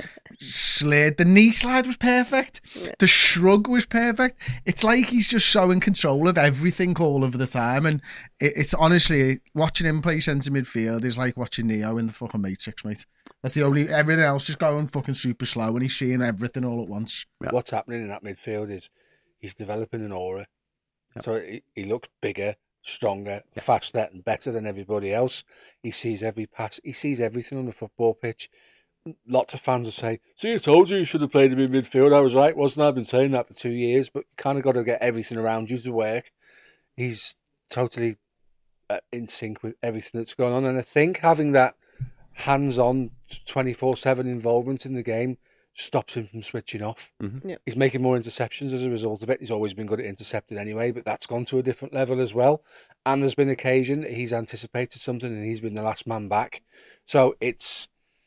slid. The knee slide was perfect. The shrug was perfect. It's like he's just so in control of everything all of the time. And it, it's honestly, watching him play centre midfield is like watching Neo in the fucking Matrix, mate. That's the only, everything else is going fucking super slow, and he's seeing everything all at once. Yeah. What's happening in that midfield is he's developing an aura. Yeah. So he, he looks bigger, stronger, yeah. faster and better than everybody else. He sees every pass. He sees everything on the football pitch. Lots of fans will say, see, I told you you should have played him in midfield. I was right, wasn't I? I've been saying that for two years, but you kind of got to get everything around you to work. He's totally uh, in sync with everything that's going on. And I think having that hands-on twenty-four seven involvement in the game stops him from switching off. Mm-hmm. Yep. He's making more interceptions as a result of it. He's always been good at intercepting anyway, but that's gone to a different level as well. And there's been occasion that he's anticipated something and he's been the last man back. So it's...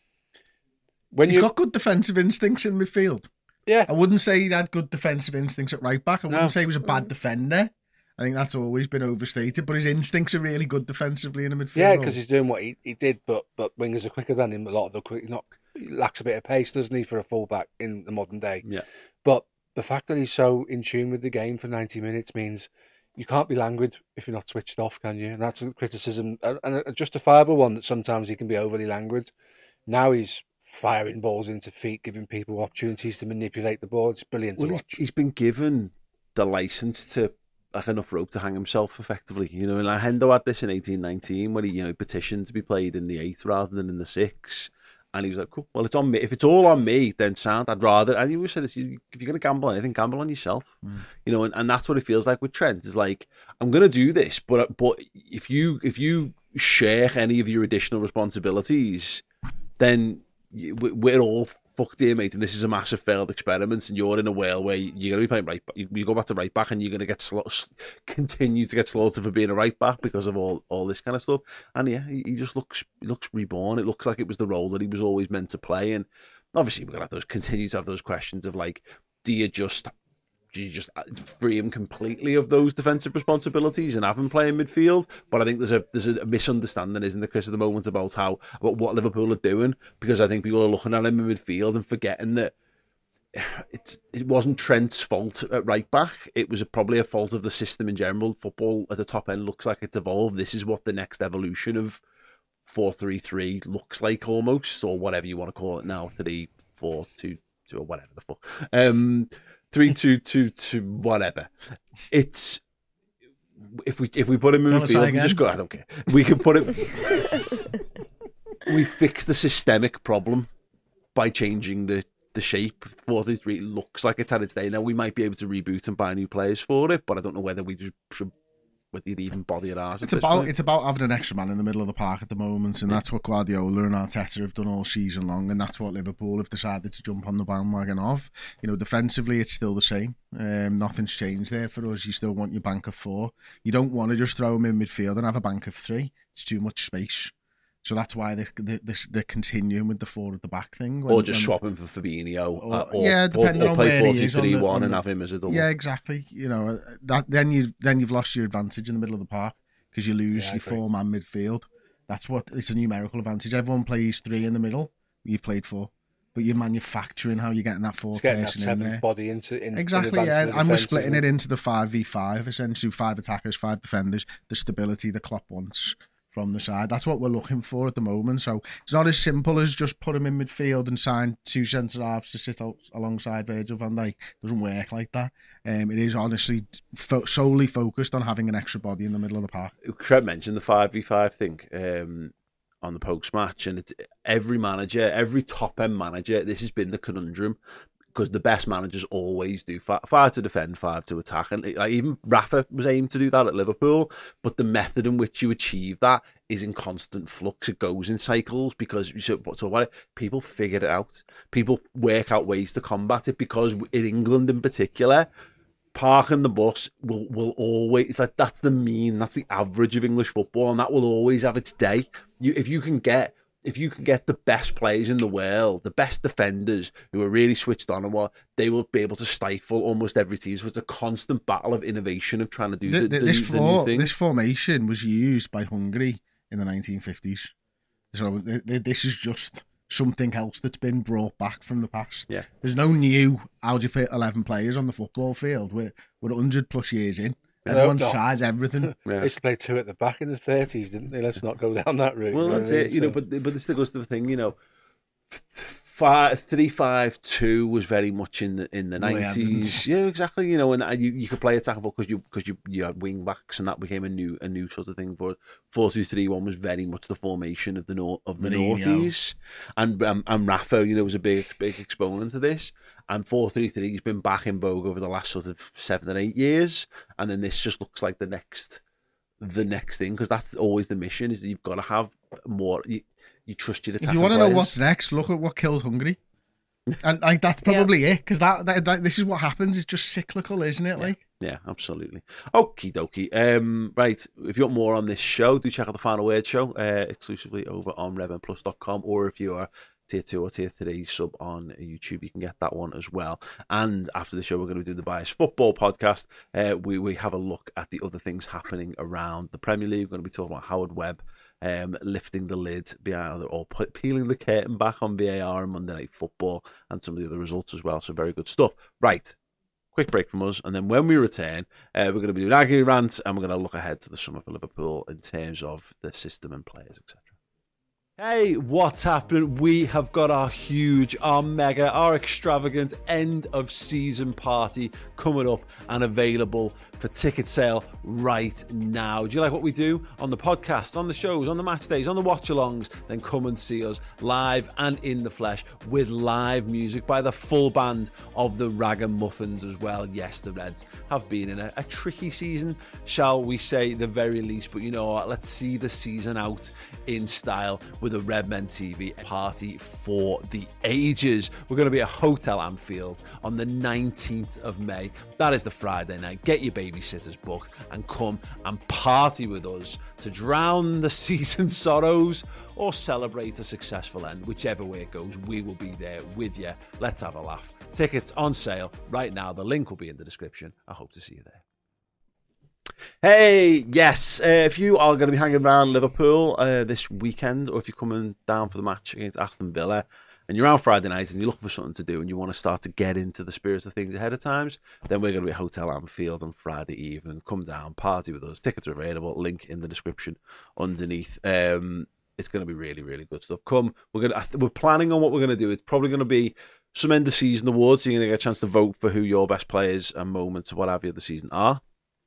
when He's you... got good defensive instincts in midfield. Yeah. I wouldn't say he had good defensive instincts at right back. I wouldn't no. say he was a bad defender. I think that's always been overstated, but his instincts are really good defensively in a midfield. Yeah, because he's doing what he, he did, but but wingers are quicker than him. A lot of the quick, not he lacks a bit of pace, doesn't he, for a fullback in the modern day? Yeah. But the fact that he's so in tune with the game for ninety minutes means you can't be languid if you're not switched off, can you? And that's a criticism, and a justifiable one, that sometimes he can be overly languid. Now he's firing balls into feet, giving people opportunities to manipulate the ball. It's brilliant well, to he's, watch. He's been given the license to, like, enough rope to hang himself effectively, you know. And like Hendo had this in eighteen nineteen when he, you know, petitioned to be played in the eight rather than in the six, And he was like, cool, well, it's on me. If it's all on me, then sound, I'd rather, and he always said this, if you're going to gamble on anything, gamble on yourself. Mm. You know, and, and that's what it feels like with Trent. It's like, I'm going to do this, but but if you if you share any of your additional responsibilities, then we're all fucked here, mate, and this is a massive failed experiment, and you're in a whale where you're going to be playing right back. You, you go back to right back, and you're going to get sl- continue to get slaughtered for being a right back because of all, all this kind of stuff. And yeah, he, he just looks he looks reborn. It looks like it was the role that he was always meant to play. And obviously, we're going to have those continue to have those questions of like, do you just do you just free him completely of those defensive responsibilities and have him play in midfield? But I think there's a there's a misunderstanding, isn't there, Chris, at the moment about how about what Liverpool are doing, because I think people are looking at him in midfield and forgetting that it's it wasn't Trent's fault at right back. It was a, probably a fault of the system in general. Football at the top end looks like it's evolved. This is what the next evolution of four three three looks like, almost, or whatever you want to call it now, three four two two or whatever the fuck. Um, Three, two, two, two, whatever. It's if we if we put him in midfield, we just go. I don't care. We can put it. We fix the systemic problem by changing the the shape. four three three looks like it's had its day. Now we might be able to reboot and buy new players for it, but I don't know whether we should. Whether you'd even bother your arse. It's about point. It's about having an extra man in the middle of the park at the moment, and that's what Guardiola and Arteta have done all season long, and that's what Liverpool have decided to jump on the bandwagon of. You know, defensively, it's still the same. Um, nothing's changed there for us. You still want your bank of four. You don't want to just throw him in midfield and have a bank of three. It's too much space. So that's why they're, they're, they're continuing with the four at the back thing. When, or just when, swap him for Fabinho. Or, uh, or, yeah, depending or, or on play where he is. four three one the, and the, have him as a double. Yeah, exactly. You know, that then, you, then you've lost your advantage in the middle of the park because you lose yeah, your four-man midfield. That's what, it's a numerical advantage. Everyone plays three in the middle. You've played four. But you're manufacturing how you're getting that fourth getting person that in there. Body into in, exactly, in yeah. and defense, we're splitting it into the five v five, essentially five attackers, five defenders, the stability the Klopp wants from the side. That's what we're looking for at the moment. So it's not as simple as just put him in midfield and sign two centre halves to sit out alongside Virgil van Dijk. It doesn't work like that. Um, it is honestly fo- solely focused on having an extra body in the middle of the park. Trev mentioned the five v five thing um, on the post match, and it's every manager, every top end manager, this has been the conundrum. Because the best managers always do five, five to defend, five to attack. And like, even Rafa was aimed to do that at Liverpool. But the method in which you achieve that is in constant flux. It goes in cycles because so, so what, people figure it out. People work out ways to combat it because in England in particular, parking the bus will, will always, it's like that's the mean, that's the average of English football, and that will always have its day. You, if you can get If you can get the best players in the world, the best defenders who are really switched on and what, they will be able to stifle almost every team. So it's a constant battle of innovation of trying to do the, the, the, this, the for, new thing. This formation was used by Hungary in the nineteen fifties. So this is just something else that's been brought back from the past. Yeah. There's no new, how do you fit eleven players on the football field? We're, we're one hundred plus years in. Everyone no, no. tries everything. Yeah. They used to play two at the back in the thirties, didn't they? Let's not go down that route. Well, that's it. You know, but but this still goes to the thing. You know, five, three, five, two was very much in the in the nineties. Yeah, exactly. You know, and you, you could play attack because you because you you had wing backs, and that became a new a new sort of thing. For four two three one was very much the formation of the nor- of the noughties, and um, and Rafa, you know, was a big big exponent of this. And four three three has been back in vogue over the last sort of seven or eight years. And then this just looks like the next the next thing, because that's always the mission, is that you've got to have more, you, you trust your attacking If you want to players. know what's next, look at what killed Hungary. And like that's probably yeah. it, because that, that, that this is what happens. It's just cyclical, isn't it? Like, yeah, yeah, absolutely. Okie dokie. Um, right, if you want more on this show, do check out the Final Word show uh, exclusively over on rev n plus dot com, or if you are tier two or tier three sub on YouTube, you can get that one as well. And after the show, we're going to do the Bias Football podcast. Uh, we we have a look at the other things happening around the Premier League. We're going to be talking about Howard Webb um, lifting the lid behind, or peeling the curtain back on V A R and Monday Night Football, and some of the other results as well. So very good stuff. Right, quick break from us, and then when we return, uh, we're going to be doing Aggie rant, and we're going to look ahead to the summer for Liverpool in terms of the system and players, et cetera. Hey, what's happening? We have got our huge, our mega, our extravagant end of season party coming up and available for ticket sale right now. Do you like what we do on the podcast, on the shows, on the match days, on the watch-alongs? Then come and see us live and in the flesh with live music by the full band of the Ragamuffins as well. Yes, the Reds have been in a, a tricky season, shall we say, the very least. But you know what? Let's see the season out in style with a Redmen T V party for the ages. We're going to be at Hotel Anfield on the nineteenth of May. That is the Friday night. Get your babysitters booked and come and party with us to drown the season's sorrows or celebrate a successful end. Whichever way it goes, we will be there with you. Let's have a laugh. Tickets on sale right now. The link will be in the description. I hope to see you there. Hey, yes, uh, if you are going to be hanging around Liverpool uh, this weekend, or if you're coming down for the match against Aston Villa and you're out Friday night and you're looking for something to do and you want to start to get into the spirit of things ahead of times, then we're going to be at Hotel Anfield on Friday evening. Come down, party with us. Tickets are available. Link in the description underneath. Um, it's going to be really, really good stuff. Come, we're going to, we're planning on what we're going to do. It's probably going to be some end of season awards. So you're going to get a chance to vote for who your best players and moments or what have you of the season are.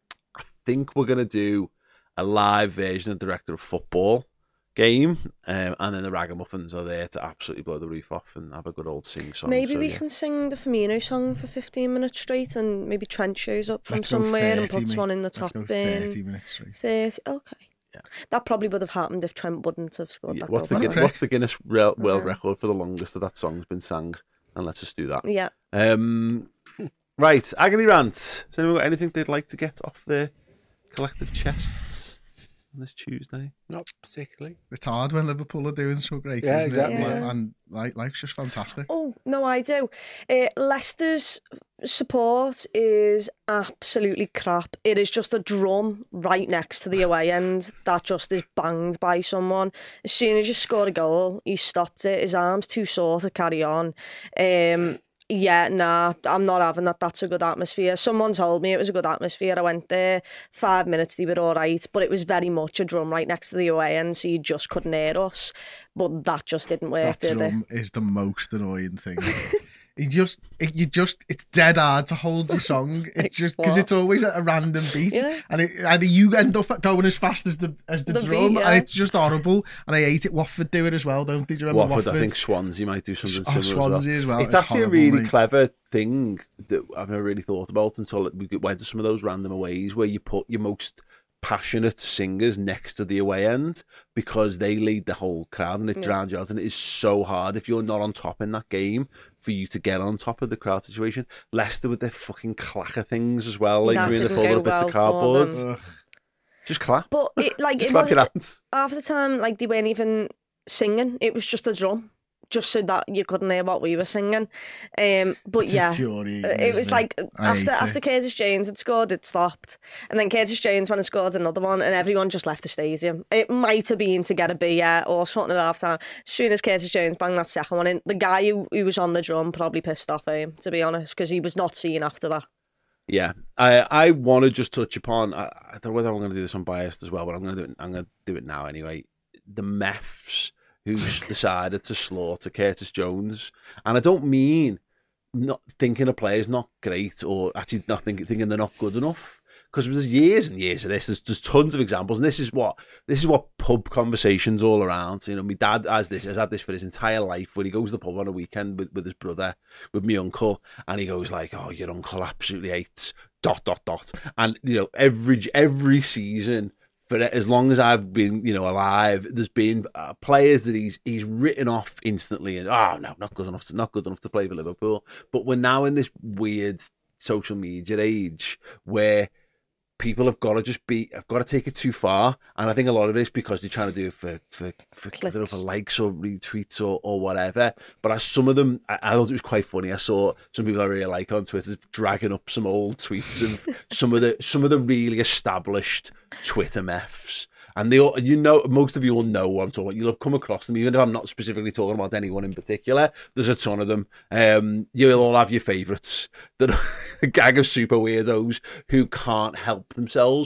I think we're going to do a live version of Director of Football game, um, and then the Ragamuffins are there to absolutely blow the roof off and have a good old sing song. Maybe so, we yeah. can sing the Firmino song for fifteen minutes straight, and maybe Trent shows up from Let's go somewhere thirty, and puts mate. one in the Let's top go bin. thirty minutes straight. thirty, okay. Yeah. That probably would have happened if Trent wouldn't have scored Yeah, that what's, the, goal. Guin- Okay. what's the Guinness Re- World Uh-huh. Record for the longest that that song's been sang? And let's just do that. Yeah. Um, right, Agony Rant. Has anyone got anything they'd like to get off their collective chests on this Tuesday? Not particularly. It's hard when Liverpool are doing so great, Yeah, isn't exactly, it? yeah. And like, life's just fantastic. Oh, no, I do. Uh, Leicester's support is absolutely crap. It is just a drum right next to the away end that just is banged by someone. As soon as you score a goal, he stopped it. His arm's too sore to carry on. Um, yeah, nah, I'm not having that. That's a good atmosphere. Someone told me it was a good atmosphere. I went there, five minutes, they were all right, but it was very much a drum right next to the away end, so you just couldn't hear us. But that just didn't work, That did it? drum is the most annoying thing. You just, it, you just, it's dead hard to hold your song. It's It's like, just because what? it's always at a random beat, Yeah. and it, either you end up going as fast as the as the, The drum, beat, yeah. and it's just horrible. And I hate it. Watford do it as well, don't they? Do you remember Watford, Watford? I think Swansea might do something Oh, similar Swansea as as well. well. It's, It's actually horrible, a really mate. clever thing that I've never really thought about until we went to some of those random aways where you put your most passionate singers next to the away end because they lead the whole crowd and it Yeah. drowns you out, and it is so hard if you're not on top in that game for you to get on top of the crowd situation. Leicester with their fucking clacker things as well, like That you're in the didn't full go of bits well of for cardboard. them. Ugh. Just clap. But it, like, Just it clap your wasn't, hands. half the time, like, they weren't even singing. It was just a drum, just so that you couldn't hear what we were singing. Um, but It's yeah, infuriating, it was isn't like I after hate after it. Curtis Jones had scored, it stopped, and then Curtis Jones went and scored another one, and everyone just left the stadium. It might have been to get a beer or something at half time. As soon as Curtis Jones banged that second one in, the guy who, who was on the drum probably pissed off at him, to be honest, because he was not seen after that. Yeah, I I want to just touch upon. I, I don't know whether I'm going to do this unbiased as well, but I'm going to do it. I'm going to do it now anyway. The Meffs who's decided to slaughter Curtis Jones, and I don't mean not thinking a player's not great or actually not think, thinking they're not good enough. Because there's years and years of this. There's, there's tons of examples, and this is what this is what pub conversations all around. You know, my dad has this, has had this for his entire life. When he goes to the pub on a weekend with, with his brother, with my uncle, and he goes like, "Oh, your uncle absolutely hates dot dot dot," and you know, every every season for as long as I've been, you know, alive, there's been uh, players that he's he's written off instantly, and oh no, not good enough to not good enough to play for Liverpool. But we're now in this weird social media age where people have got to just be, have got to take it too far, and I think a lot of it is because they're trying to do it for for for, I don't know, for likes or retweets or, or whatever. But as some of them, I, I thought it was quite funny. I saw some people I really like on Twitter dragging up some old tweets of some of the some of the really established Twitter meths. And they all, you know, most of you will know what I'm talking about. You'll have come across them, even if I'm not specifically talking about anyone in particular. There's a ton of them. Um, you'll all have your favourites. The, the gang of super weirdos who can't help themselves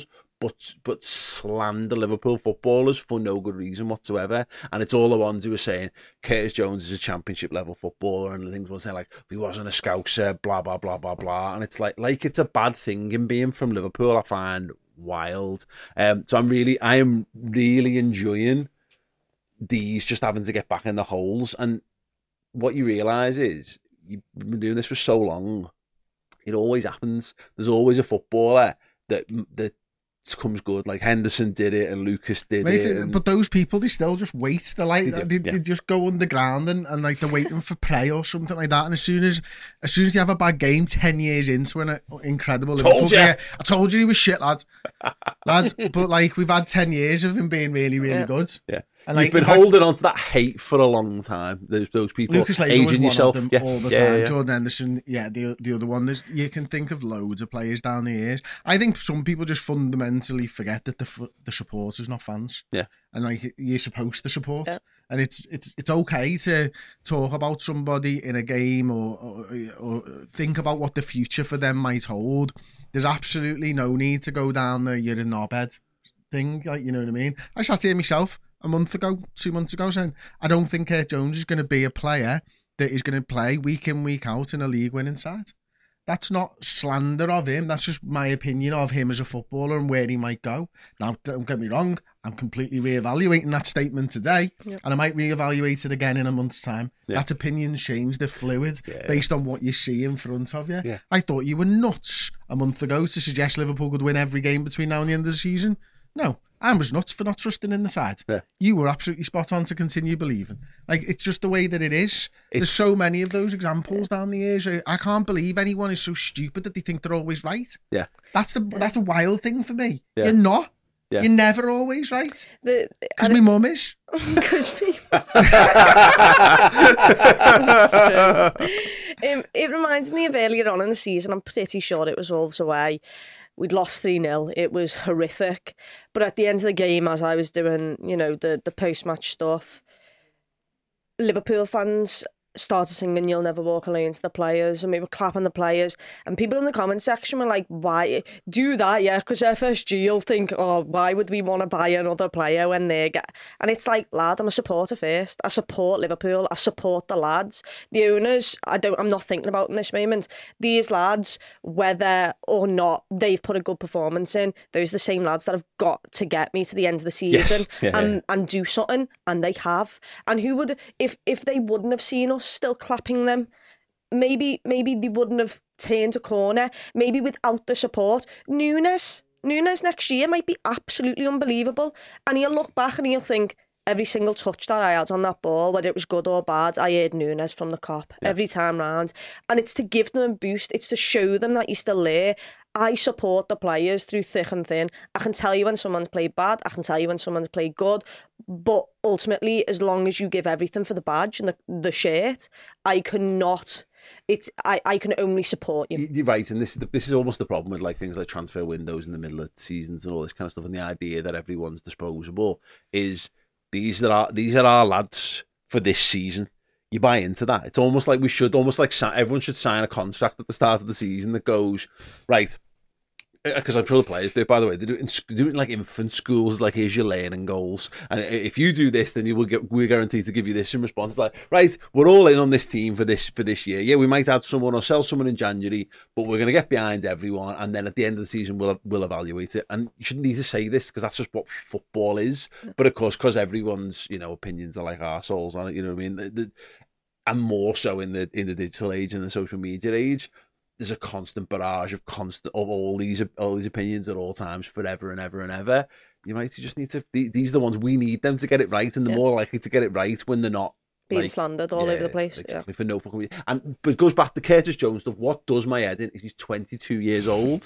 but but slander Liverpool footballers for no good reason whatsoever. And it's all the ones who are saying Curtis Jones is a championship level footballer, and things will say like, if he wasn't a Scouser, blah blah blah blah blah. And it's like like it's a bad thing in being from Liverpool. I find wild. Um, so I'm really I am really enjoying these just having to get back in the holes. And what you realise is you've been doing this for so long. It always happens. There's always a footballer that that comes good. Like Henderson did it, and Lucas did Mate, it. And... But those people, they still just wait. They're like, They they, do, they yeah. just go underground and, and like they're waiting for prey or something like that. And as soon as, as soon as they have a bad game, ten years into an incredible Told Liverpool ya. player, I told you he was shit, lads. lads. But like we've had ten years of him being really, really Yeah. good. Yeah. And You've like, been in fact, holding on to that hate for a long time. Those those people Lucas Leighton was aging one yourself. of them yeah. all the yeah, time. Yeah, yeah. Jordan Henderson, yeah, the the other one. There's, you can think of loads of players down the years. I think some people just fundamentally forget that the f- the supporters, not fans. Yeah. And like you're supposed to support, Yeah. and it's it's it's okay to talk about somebody in a game or, or or think about what the future for them might hold. There's absolutely no need to go down the you're a knobhead thing. Like, you know what I mean? I sat here myself a month ago, two months ago, saying I don't think Kurt Jones is going to be a player that is going to play week in, week out in a league-winning side. That's not slander of him. That's just my opinion of him as a footballer and where he might go. Now, don't get me wrong, I'm completely reevaluating that statement today, Yep. and I might reevaluate it again in a month's time. Yeah. That opinion's changed. They're fluid Yeah. based on what you see in front of you. Yeah. I thought you were nuts a month ago to suggest Liverpool could win every game between now and the end of the season. No, I was nuts for not trusting in the side. Yeah. You were absolutely spot on to continue believing. Like, it's just the way that it is. There's It's- so many of those examples down the years. I can't believe anyone is so stupid that they think they're always right. Yeah. That's the that's a wild thing for me. Yeah. You're not. Yeah. You're never always right. The, Because my mum is. Because people. um, it reminds me of earlier on in the season. I'm pretty sure it was Wolves away. We'd lost three nil. It was horrific. But at the end of the game, as I was doing, you know, the, the post-match stuff, Liverpool fans started singing "You'll Never Walk Alone" to the players, and we were clapping the players, and people in the comment section were like, why do that? Yeah, because F S G will think, oh, why would we want to buy another player when they get... And it's like, lad, I'm a supporter first. I support Liverpool. I support the lads. The owners, I don't, I'm not thinking about in this moment. These lads, whether or not they've put a good performance in, those are the same lads that have got to get me to the end of the season Yeah, and, yeah. and do something, and they have. And who would, if if they wouldn't have seen us still clapping them, maybe maybe they wouldn't have turned a corner. Maybe without the support, Nunes, Nunes next year might be absolutely unbelievable, and he'll look back and he'll think, every single touch that I had on that ball, whether it was good or bad, I heard Nunes from the cop Yeah. every time round. And it's to give them a boost. It's to show them that you're still there. I support the players through thick and thin. I can tell you when someone's played bad. I can tell you when someone's played good. But ultimately, as long as you give everything for the badge and the, the shirt, I cannot... It's I, I can only support you. You're right, and this is the, this is almost the problem with like things like transfer windows in the middle of seasons and all this kind of stuff, and the idea that everyone's disposable is these are our, these are our lads for this season. You buy into that. It's almost like we should almost like si- everyone should sign a contract at the start of the season that goes right. Because I'm sure the players do it, by the way. They do it in, sc- do it in like infant schools, like, here's your learning goals. And if you do this, then you will get, we're guaranteed to give you this in response. It's like, right, we're all in on this team for this for this year. Yeah, we might add someone or sell someone in January, but we're going to get behind everyone. And then at the end of the season, we'll we'll evaluate it. And you shouldn't need to say this because that's just what football is. But of course, because everyone's, you know, opinions are like arseholes on it, you know what I mean? The, the, and more so in the in the digital age and the social media age. There's a constant barrage of constant of all these all these opinions at all times, forever and ever and ever. You might just need to. These are the ones we need them to get it right, and they're Yeah. more likely to get it right when they're not Being like, slandered all yeah, over the place. Exactly, Yeah. for no fucking reason. And but it goes back to Curtis Jones stuff. What does my head in is he's twenty-two years old.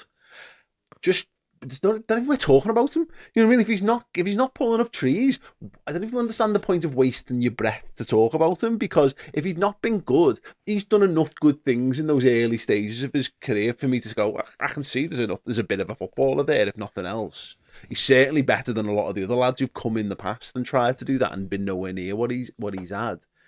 Just. Just don't, don't even we're talking about him. You know what I mean? If he's not, if he's not pulling up trees, I don't even understand the point of wasting your breath to talk about him. Because if he'd not been good, he's done enough good things in those early stages of his career for me to go, I, I can see there's enough. There's a bit of a footballer there, if nothing else. He's certainly better than a lot of the other lads who've come in the past and tried to do that and been nowhere near what he's what he's had.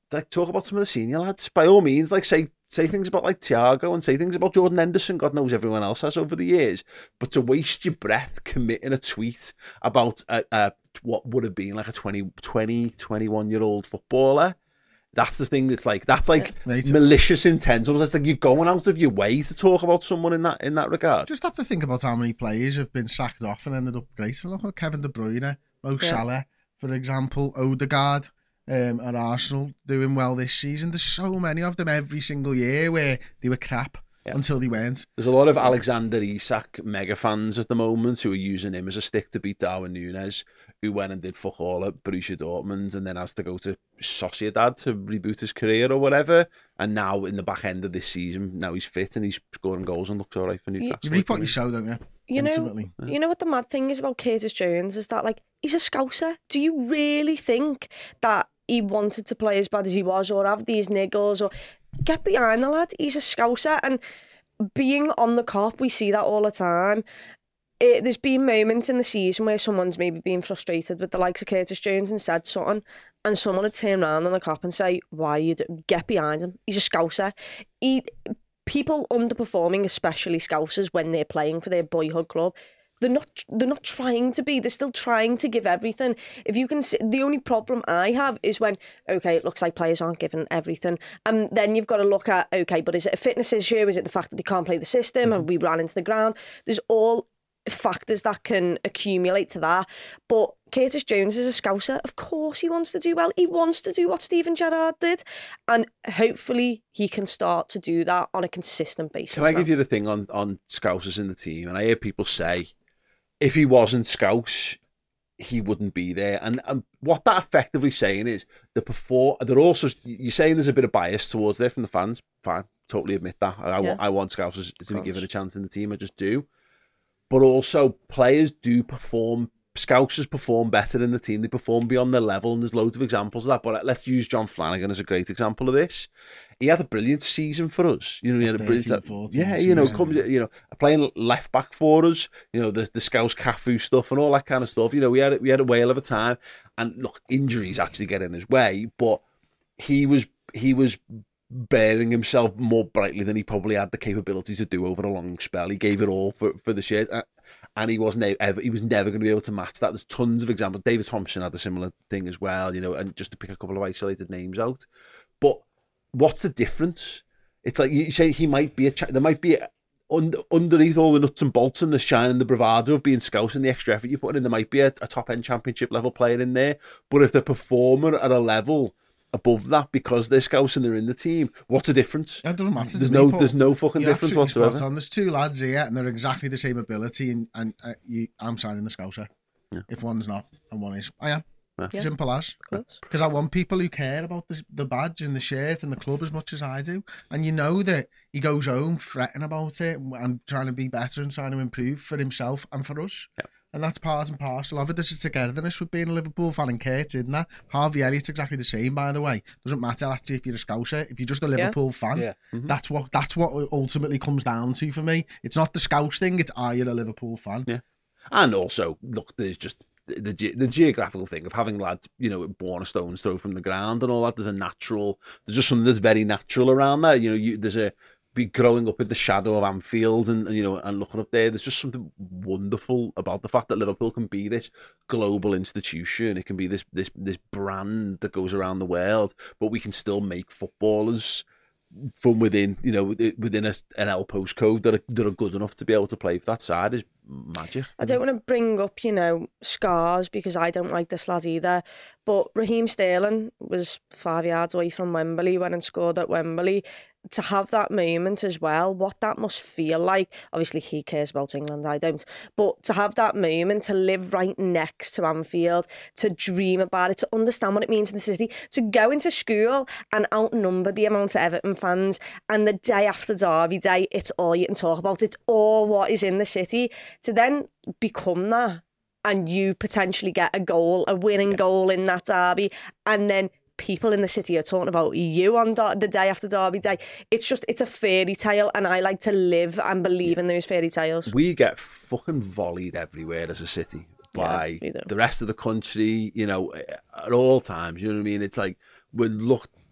like talk about some of the senior lads. By all means, like say say things about like Thiago and say things about Jordan Henderson. God knows everyone else has over the years. But to waste your breath committing a tweet about a, a, what would have been like a twenty, twenty, twenty-one year old footballer. That's the thing that's like, that's like Right. malicious intent. It's like you're going out of your way to talk about someone in that in that regard. Just have to think about how many players have been sacked off and ended up great. And look at Kevin De Bruyne, Mo Yeah. Salah, for example, Odegaard um, at Arsenal doing well this season. There's so many of them every single year where they were crap Yeah. until they weren't. There's a lot of Alexander Isak mega fans at the moment who are using him as a stick to beat Darwin Núñez, who went and did fuck all at Borussia Dortmund and then has to go to Sociedad to reboot his career or whatever. And now in the back end of this season, now he's fit and he's scoring goals and looks all right for Newcastle. You reap what you sow, don't you? You know, Ultimately. you know what the mad thing is about Curtis Jones is that, like, he's a Scouser. Do you really think that he wanted to play as bad as he was or have these niggles or get behind the lad? He's a Scouser, and being on the cop, we see that all the time. It, there's been moments in the season where someone's maybe been frustrated with the likes of Curtis Jones and said something, and someone would turn around on the cop and say, "Why you do? Get behind him? He's a Scouser." He, people underperforming, especially Scousers, when they're playing for their boyhood club, they're not. They're not trying to be. They're still trying to give everything. If you can, see, the only problem I have is when okay, it looks like players aren't giving everything, and then you've got to look at okay, but is it a fitness issue? Is it the fact that they can't play the system and we ran into the ground? There's all factors that can accumulate to that. But Curtis Jones is a Scouser. Of course he wants to do well. He wants to do what Steven Gerrard did. And hopefully he can start to do that on a consistent basis. Can I now. give you the thing on, on Scousers in the team? And I hear people say, if he wasn't Scouse, he wouldn't be there. And, and what that effectively saying is, the perform. They're also, you're saying there's a bit of bias towards there from the fans. Fine, totally admit that. I, Yeah. I, I want Scousers to be given a chance in the team. I just do. But also, players do perform. Scousers perform better in the team. They perform beyond their level, and there's loads of examples of that. But let's use John Flanagan as a great example of this. He had a brilliant season for us. You know, he had a brilliant, thirteen, fourteen yeah. You know, season, comes, yeah. you know, playing left back for us. You know, the the Scouse Cafu stuff and all that kind of stuff. You know, we had we had a whale of a time. And look, injuries actually get in his way, but he was he was. bearing himself more brightly than he probably had the capability to do over a long spell. He gave it all for, for the shirt, and he wasn't ever he was never going to be able to match that. There's tons of examples. David Thompson had a similar thing as well, you know, and just to pick a couple of isolated names out. But what's the difference? It's like you say he might be a there might be a, under, underneath all the nuts and bolts and the shine and the bravado of being Scouse and the extra effort you put in, there might be a, a top end championship level player in there. But if they're performing at a level above that because they're Scouse and they're in the team, what's the difference? That doesn't matter. There's to no, me, Paul. there's no fucking You're difference absolutely spot whatsoever. on. There's two lads here, and they're exactly the same ability, and, and uh, you, I'm signing the Scouser. Yeah. If one's not and one is, I am. Yeah. Simple as. Of course. Because I want people who care about the, the badge and the shirt and the club as much as I do. And you know that he goes home fretting about it and trying to be better and trying to improve for himself and for us. Yeah. And that's part and parcel of it. There's a togetherness with being a Liverpool fan and Kurt in that. Harvey Elliott's exactly the same, by the way. Doesn't matter actually if you're a Scouser. If you're just a Liverpool fan, Yeah. Mm-hmm. that's what that's what it ultimately comes down to for me. It's not the Scouse thing, it's are you a Liverpool fan? Yeah. And also, look, there's just the the, the geographical thing of having lads, you know, born a stone's throw from the ground and all that. There's a natural, there's just something that's very natural around there. You know, you, there's a, be growing up in the shadow of Anfield and, and you know and looking up there, there's just something wonderful about the fact that Liverpool can be this global institution. It can be this this this brand that goes around the world, but we can still make footballers from within, you know, within a, an L postcode that are, that are good enough to be able to play for that side is magic. I don't want to bring up, you know, scars because I don't like this lad either. But Raheem Sterling was five yards away from Wembley, went and scored at Wembley. To have that moment as well, what that must feel like. Obviously, he cares about England, I don't. But to have that moment, to live right next to Anfield, to dream about it, to understand what it means in the city, to go into school and outnumber the amount of Everton fans, and the day after Derby Day, it's all you can talk about. It's all what is in the city. To then become that, and you potentially get a goal, a winning yeah. goal in that derby, and then people in the city are talking about you on the day after Derby Day. It's just, it's a fairy tale, and I like to live and believe in those fairy tales. We get fucking volleyed everywhere as a city by yeah, the rest of the country, you know, at all times. You know what I mean? It's like we're looked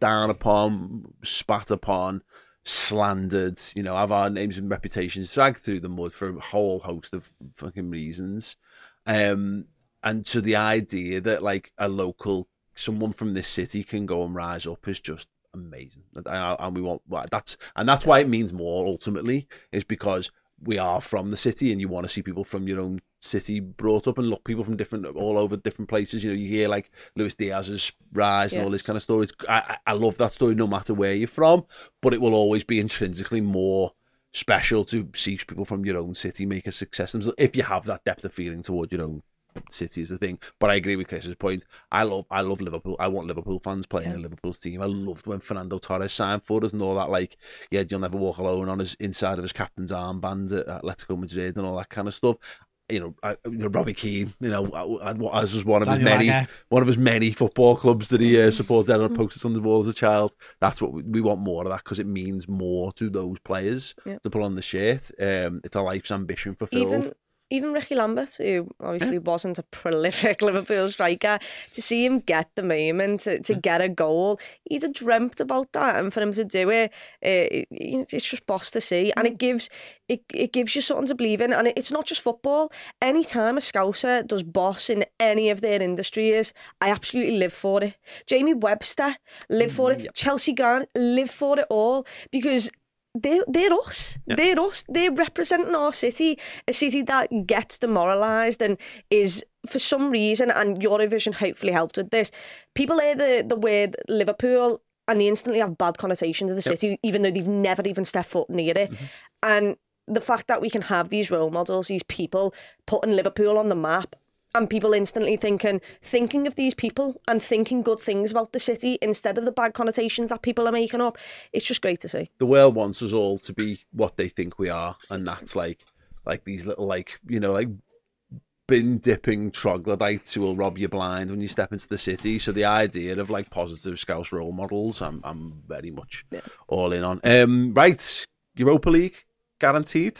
down upon, spat upon, slandered, you know, have our names and reputations dragged through the mud for a whole host of fucking reasons. Um, and so the idea that like a local, someone from this city can go and rise up is just amazing. And we want that's and that's why it means more ultimately, is because we are from the city and you want to see people from your own city brought up, and look, people from different, all over different places. You know, you hear like Luis Diaz's rise and yes. all this kind of stories. I, I love that story no matter where you're from, but it will always be intrinsically more special to see people from your own city make a success if you have that depth of feeling towards your own city is the thing. But I agree with Chris's point. I love I love Liverpool. I want Liverpool fans playing yeah. in Liverpool's team. I loved when Fernando Torres signed for us and all that, like, yeah, you'll never walk alone on his inside of his captain's armband at Atletico Madrid and all that kind of stuff. You know, I, you know, Robbie Keane, you know, as was one of Daniel his many Agger. one of his many football clubs that he uh, supported and posted on the wall as a child. That's what we, we want more of that, because it means more to those players yeah. to put on the shirt. Um, it's a life's ambition fulfilled. Even- Even Ricky Lambert, who obviously wasn't a prolific Liverpool striker, to see him get the moment, to, to get a goal, he'd have dreamt about that, and for him to do it, it it's just boss to see, and it gives it it gives you something to believe in, and it's not just football. Anytime a Scouser does boss in any of their industries, I absolutely live for it. Jamie Webster, live for it. Yep. Chelsea Grant, live for it all, because They're, they're us. Yeah. They're us. They're representing our city, a city that gets demoralised and is, for some reason, and Eurovision hopefully helped with this, people hear the, the word Liverpool and they instantly have bad connotations of the yep. city, even though they've never even stepped foot near it. Mm-hmm. And the fact that we can have these role models, these people putting Liverpool on the map, and people instantly thinking, thinking of these people and thinking good things about the city instead of the bad connotations that people are making up. It's just great to see. The world wants us all to be what they think we are, and that's like, like these little, like, you know, like bin dipping troglodytes who will rob you blind when you step into the city. So the idea of like positive Scouse role models, I'm, I'm very much yeah. all in on. Um, right, Europa League guaranteed.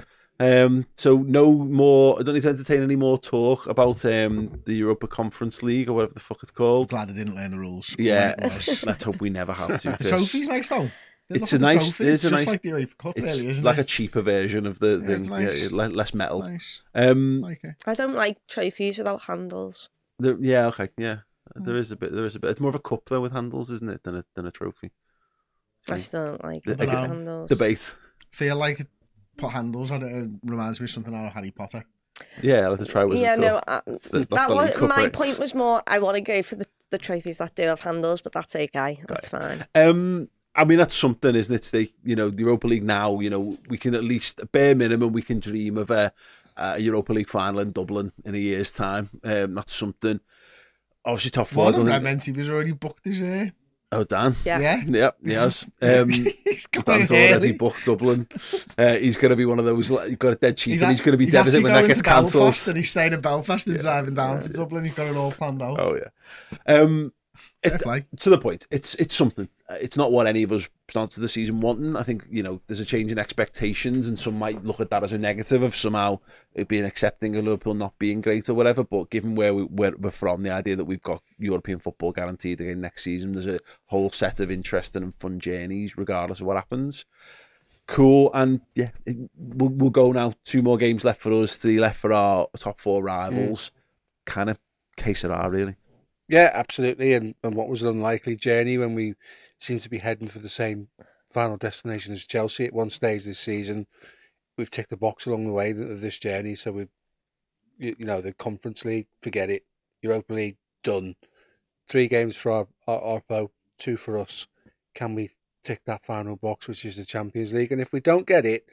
Um, so no more, I don't need to entertain any more talk about um, the Europa Conference League or whatever the fuck it's called. Glad I didn't learn the rules. Yeah, let's hope we never have to. Trophy's nice though. They're it's a nice, trophy. it's, it's a just nice, like the UEFA Cup, it's really, isn't like it? a cheaper version of the, yeah, the it's nice. yeah, less metal. Nice. Um, like it. I don't like trophies without handles. The, yeah, okay, yeah. Mm. There is a bit. There is a bit. It's more of a cup though with handles, isn't it, than a than a trophy? So, I still don't like the, it. Again, handles. Debate. Feel like it, put handles on it. It reminds me of something out of Harry Potter. Yeah, I'll have to try Wizard Yeah, no. Uh, the, that was, cup, my right? point was more. I want to go for the, the trophies that do have handles, but that's okay. That's right. fine. Um. I mean, that's something, isn't it? The, you know, the Europa League now, you know, we can at least, bare minimum, we can dream of a, a Europa League final in Dublin in a year's time. Um, that's something. Obviously, top four. One of them meant he was already booked this year. Oh, Dan. Yeah. Yeah. Yep, yes. Um, he's Dan's already booked Dublin. Uh, he's going to be one of those, he's got a dead cheat, he's and he's going to be devastated when that gets cancelled. And he's staying in Belfast and yeah. driving down yeah, to yeah. Dublin. He's got it all planned out. Oh, yeah. Um, it, to the point, it's it's something. It's not what any of us started the season wanting. I think, you know, there's a change in expectations, and some might look at that as a negative of somehow it being accepting of Liverpool not being great or whatever. But given where, we, where we're from, the idea that we've got European football guaranteed again next season, there's a whole set of interesting and fun journeys regardless of what happens. Cool, and yeah, it, we'll, we'll go now. Two more games left for us, three left for our top four rivals. Mm. Kind of case sera, really. Yeah, absolutely. And, and what was an unlikely journey when we seem to be heading for the same final destination as Chelsea at one stage this season. We've ticked the box along the way of this journey. So we've, you, you know, the Conference League, forget it. Europa League, done. Three games for our, our, our Arpo, two for us. Can we tick that final box, which is the Champions League? And if we don't get it,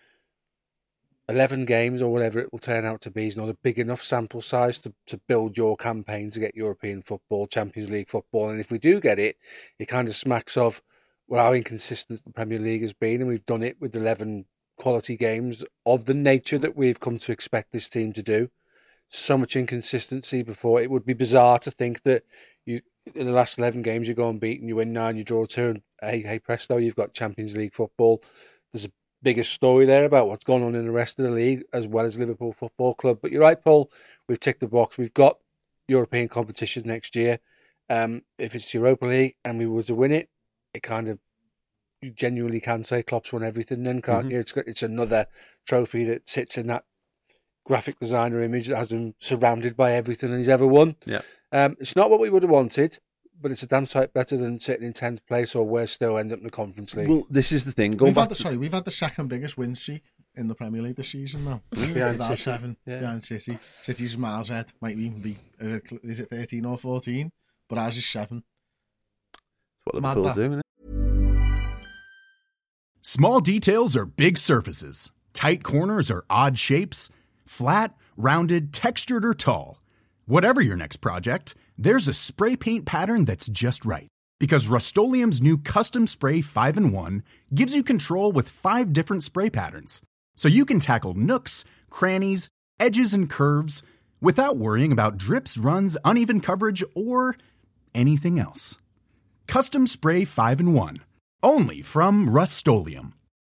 eleven games or whatever it will turn out to be is not a big enough sample size to, to build your campaign to get European football, Champions League football. And if we do get it, it kind of smacks of, well, how inconsistent the Premier League has been. And we've done it with eleven quality games of the nature that we've come to expect this team to do. So much inconsistency before. It would be bizarre to think that you in the last eleven games you go unbeaten, you win nine, you draw two, and hey, hey presto, you've got Champions League football. There's a biggest story there about what's going on in the rest of the league as well as Liverpool Football Club. But you're right, Paul, we've ticked the box. We've got European competition next year. Um, if it's Europa League and we were to win it, it kind of, you genuinely can say Klopp's won everything then, can't mm-hmm. you? It's, it's another trophy that sits in that graphic designer image that has him surrounded by everything and he's ever won. Yeah. Um, it's not what we would have wanted, but it's a damn sight better than sitting in tenth place or worse still, end up in the Conference League. Well, this is the thing. Going we've back had the, to... Sorry, we've had the second biggest win streak in the Premier League this season now. Behind City. seven, yeah. behind City. City's miles ahead. Might even be, uh, is it thirteen or fourteen? But ours is seven. That's what Liverpool do, isn't it? Small details are big surfaces. Tight corners are odd shapes. Flat, rounded, textured, or tall. Whatever your next project, there's a spray paint pattern that's just right. Because Rust-Oleum's new Custom Spray five in one gives you control with five different spray patterns. So you can tackle nooks, crannies, edges, and curves without worrying about drips, runs, uneven coverage, or anything else. Custom Spray five in one. Only from Rust-Oleum.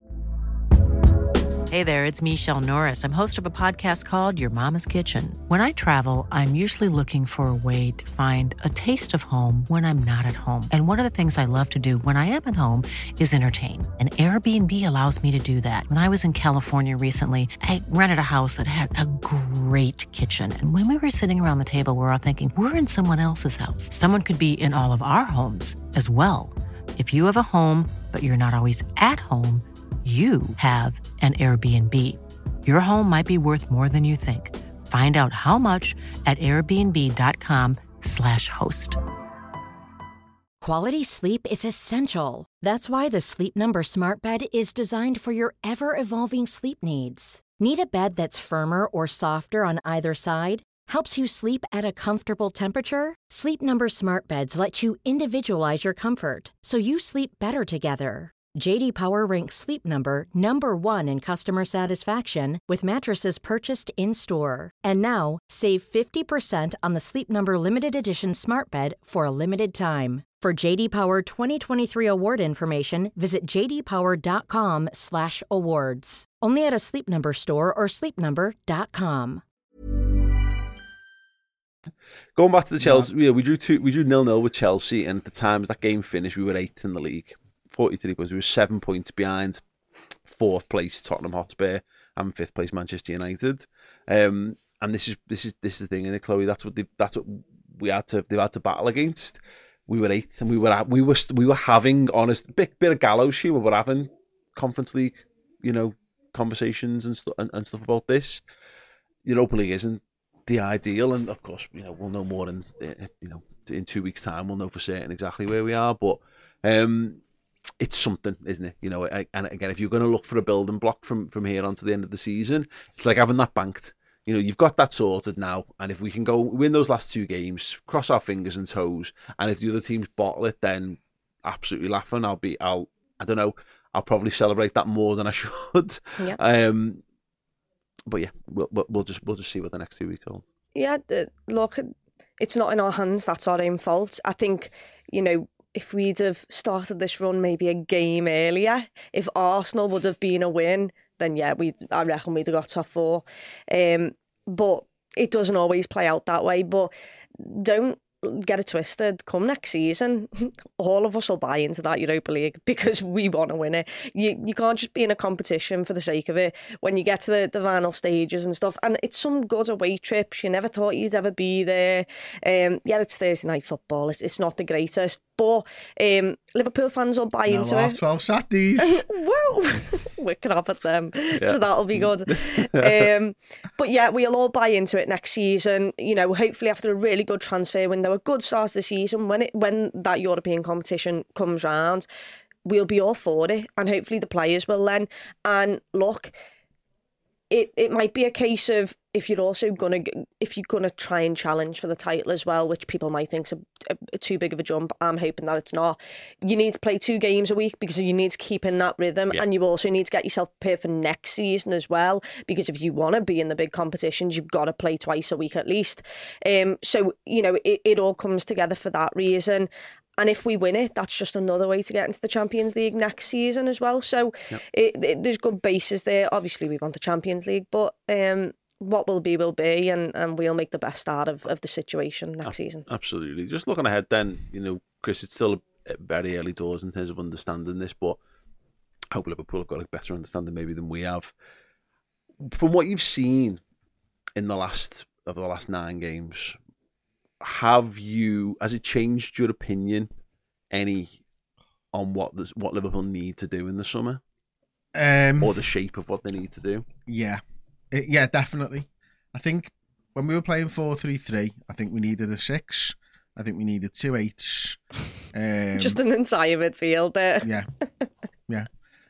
Hey there, it's Michelle Norris. I'm host of a podcast called Your Mama's Kitchen. When I travel, I'm usually looking for a way to find a taste of home when I'm not at home. And one of the things I love to do when I am at home is entertain. And Airbnb allows me to do that. When I was in California recently, I rented a house that had a great kitchen. And when we were sitting around the table, we were all thinking, we're in someone else's house. Someone could be in all of our homes as well. If you have a home, but you're not always at home, you have an Airbnb. Your home might be worth more than you think. Find out how much at airbnb.com slash host. Quality sleep is essential. That's why the Sleep Number Smart Bed is designed for your ever-evolving sleep needs. Need a bed that's firmer or softer on either side? Helps you sleep at a comfortable temperature? Sleep Number Smart Beds let you individualize your comfort, so you sleep better together. J D Power ranks Sleep Number number one in customer satisfaction with mattresses purchased in-store. And now, save fifty percent on the Sleep Number Limited Edition Smart Bed for a limited time. For J D Power twenty twenty-three award information, visit jdpower.com slash awards. Only at a Sleep Number store or sleep number dot com. Going back to the Chelsea, yeah, we drew two, we drew nil nil with Chelsea, and at the time as that game finished, we were eighth in the league. forty-three points. We were seven points behind fourth place Tottenham Hotspur and fifth place Manchester United. Um, and this is this is this is the thing, isn't it, Chloe? That's what they, that's what we had to they've had to battle against. We were eighth, and we were we were we were having honest bit bit of gallows here. We were having Conference League, you know, conversations and stuff and, and stuff about this. Europa League isn't the ideal, and of course, you know, we'll know more in you know in two weeks' time. We'll know for certain exactly where we are, but. Um, It's something, isn't it? You know, and again, if you're going to look for a building block from, from here on to the end of the season, it's like having that banked. You know, you've got that sorted now, and if we can go win those last two games, cross our fingers and toes, and if the other teams bottle it, then absolutely laughing. I'll be, I'll, I don't know, I'll probably celebrate that more than I should. Yeah. Um, but yeah, we'll we'll just we'll just see what the next two weeks hold. Yeah, look, it's not in our hands. That's our own fault. I think, you know. If we'd have started this run maybe a game earlier, if Arsenal would have been a win, then yeah, we I reckon we'd have got top four. Um, but it doesn't always play out that way. But don't get it twisted. Come next season, all of us will buy into that Europa League because we want to win it. You you can't just be in a competition for the sake of it when you get to the, the final stages and stuff. And it's some good away trips. You never thought you'd ever be there. Um, yeah, it's Thursday night football. It's, it's not the greatest. But um, Liverpool fans will buy no, into half it. twelve Saturdays. Whoa! We're crap at them. Yeah. So that'll be good. um, but yeah, we'll all buy into it next season. You know, hopefully after a really good transfer window, a good start to the season, when it when that European competition comes round, we'll be all for it. And hopefully the players will then. And look, it, it might be a case of if you're also gonna if you're gonna try and challenge for the title as well, which people might think's a, a, a too big of a jump. I'm hoping that it's not. You need to play two games a week because you need to keep in that rhythm, yeah. And you also need to get yourself prepared for next season as well. Because if you want to be in the big competitions, you've got to play twice a week at least. Um, so you know it, it all comes together for that reason. And if we win it, that's just another way to get into the Champions League next season as well. So yep. it, it, there's good bases there. Obviously, we want the Champions League, but um, what will be will be, and, and we'll make the best out of, of the situation next season. Absolutely. Just looking ahead then, you know, Chris, it's still very early doors in terms of understanding this, but I hope Liverpool have got a better understanding maybe than we have. From what you've seen in the last of the last nine games, have you has it changed your opinion any on what this, what Liverpool need to do in the summer, um, or the shape of what they need to do? Yeah, it, yeah, definitely. I think when we were playing four three three, I think we needed a six. I think we needed two eights. Um, Just an entire midfield there. Yeah, yeah.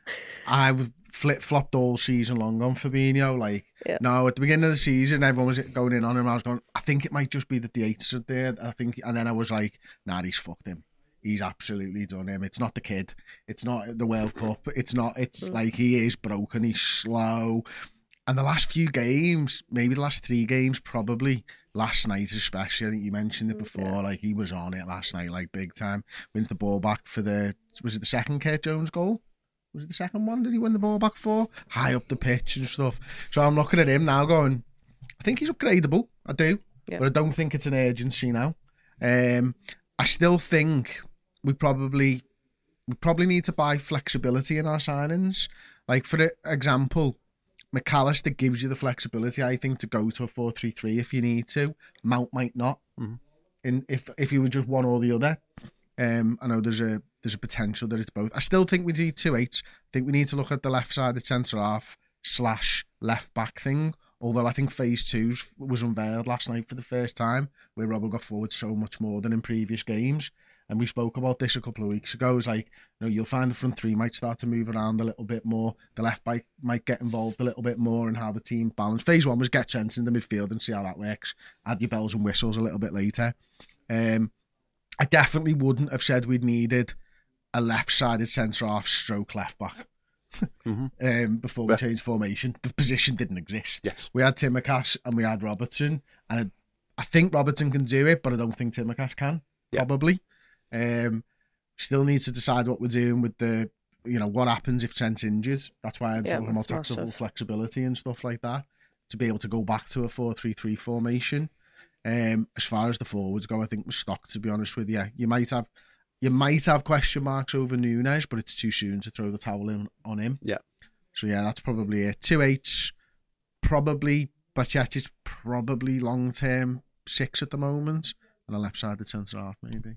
I've flip-flopped all season long on Fabinho. Like, yeah. no, at the beginning of the season, everyone was going in on him. I was going, I think it might just be that the eights are there. I think, and then I was like, nah, he's fucked him. He's absolutely done him. It's not the kid. It's not the World Cup. It's not, it's mm. like he is broken. He's slow. And the last few games, maybe the last three games, probably last night especially, I think you mentioned it before, yeah. like he was on it last night, like big time. Wins the ball back for the, was it the second Kurt Jones goal? Was it the second one? Did he win the ball back for? High up the pitch and stuff. So I'm looking at him now going, I think he's upgradable. I do. Yeah. But I don't think it's an urgency now. Um, I still think we probably we probably need to buy flexibility in our signings. Like, for example, McAllister gives you the flexibility, I think, to go to a four three three if you need to. Mount might not. Mm-hmm. In, if, if you were just one or the other. Um, I know there's a there's a potential that it's both. I still think we need two eights. I think we need to look at the left side of centre half slash left back thing. Although I think phase two was unveiled last night for the first time, where Robbo got forward so much more than in previous games. And we spoke about this a couple of weeks ago. It's like, you know, you'll find the front three might start to move around a little bit more. The left back might get involved a little bit more in how the team balance. Phase one was get Trent in the midfield and see how that works. Add your bells and whistles a little bit later. Um, I definitely wouldn't have said we'd needed a left-sided centre-half stroke left-back mm-hmm. um, before we changed formation. The position didn't exist. Yes. We had Timmercash and we had Robertson, and I think Robertson can do it, but I don't think Timmercash can, yeah. probably. Um, still need to decide what we're doing with the, you know, what happens if Trent's injured. That's why I'm yeah, talking about tactical flexibility and stuff like that, to be able to go back to a four three three formation. Um, as far as the forwards go, I think we're stocked, to be honest with you. You might have you might have question marks over Núñez, but it's too soon to throw the towel in on him. Yeah. So yeah, that's probably it. Two eights, probably, but yeah, it's probably long term six at the moment, and a left sided centre half maybe.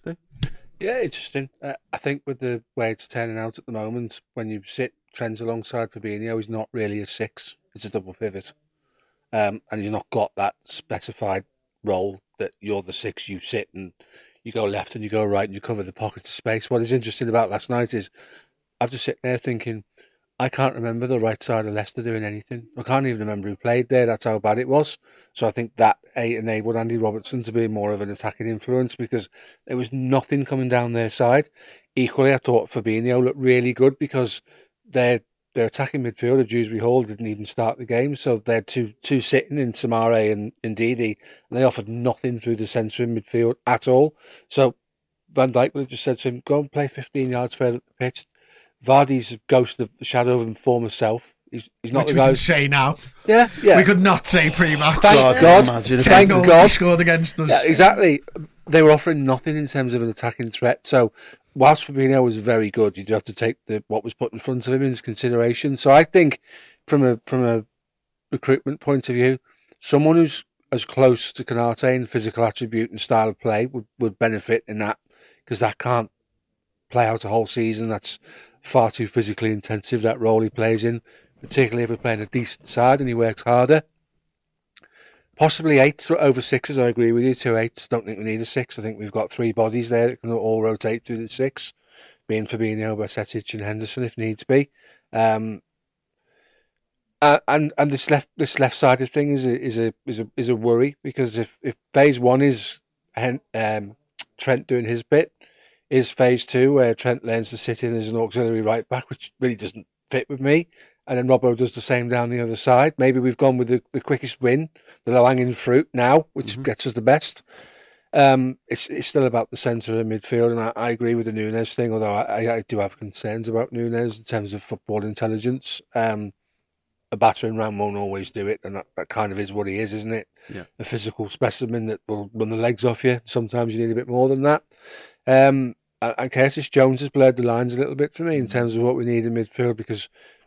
Yeah, interesting. Uh, I think with the way it's turning out at the moment, when you sit Trent alongside Fabinho, he's not really a six. It's a double pivot. Um, and you've not got that specified role that you're the six, you sit and you go left and you go right and you cover the pockets of space. What is interesting about last night is I've just sitting there thinking, I can't remember the right side of Leicester doing anything. I can't even remember who played there. That's how bad it was. So I think that enabled Andy Robertson to be more of an attacking influence, because there was nothing coming down their side. Equally, I thought Fabinho looked really good, because they're Their attacking midfielder, Dewsbury Hall, didn't even start the game, so they had two two sitting in Samare and Ndidi, and they offered nothing through the centre in midfield at all. So Van Dijk would have just said to him, go and play fifteen yards further up the pitch. Vardy's a ghost of the shadow of his former self. He's, he's not Which the we guy. Could say now. Yeah, yeah. We could not say pre-match. Thank God. God. Thank goals God. He scored against us. Yeah, exactly. They were offering nothing in terms of an attacking threat. So whilst Fabinho was very good, you do have to take the what was put in front of him into consideration. So I think from a from a recruitment point of view, someone who's as close to Konate in physical attribute and style of play would, would benefit in that, because that can't play out a whole season. That's far too physically intensive, that role he plays in, particularly if we're playing a decent side and he works harder. Possibly eights over sixes, I agree with you. Two eights, don't think we need a six. I think we've got three bodies there that can all rotate through the six, being Fabinho, Bajcetic and Henderson if needs be. Um, uh, and and this left this left sided thing is a is a is a is a worry, because if, if phase one is um, Trent doing his bit, is phase two where Trent learns to sit in as an auxiliary right back, which really doesn't fit with me. And then Robbo does the same down the other side. Maybe we've gone with the, the quickest win, the low-hanging fruit now, which mm-hmm. gets us the best. Um, it's it's still about the centre of midfield, and I, I agree with the Núñez thing, although I, I do have concerns about Núñez in terms of football intelligence. Um, a battering ram won't always do it, and that, that kind of is what he is, isn't it? Yeah. A physical specimen that will run the legs off you. Sometimes you need a bit more than that. Um, and Curtis Jones has blurred the lines a little bit for me in terms of what we need in midfield, because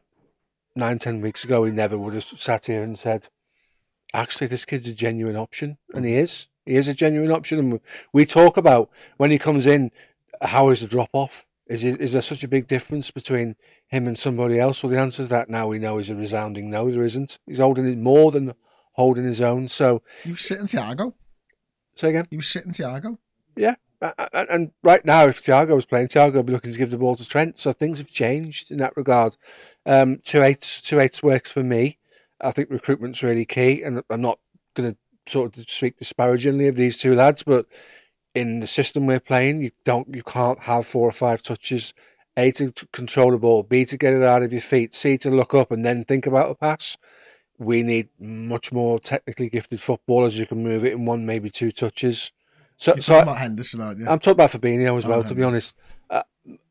nine, ten weeks ago, he never would have sat here and said, actually, this kid's a genuine option. And he is. He is a genuine option. And we talk about, when he comes in, how is the drop-off? Is, it, is there such a big difference between him and somebody else? Well, the answer to that now we know is a resounding no, there isn't. He's holding it more than holding his own. So You sitting Thiago? Say again? You sitting Thiago? Yeah. And right now, if Thiago was playing, Thiago would be looking to give the ball to Trent. So things have changed in that regard. Um, two eights, two eights works for me. I think recruitment's really key. And I'm not going to sort of speak disparagingly of these two lads, but in the system we're playing, you don't, you can't have four or five touches. A, to control the ball, B, to get it out of your feet, C, to look up and then think about a pass. We need much more technically gifted footballers who can move it in one, maybe two touches. So, You're so talking I, about Henderson, aren't you? I'm talking about Fabinho as well, Oh, to be honest. Uh,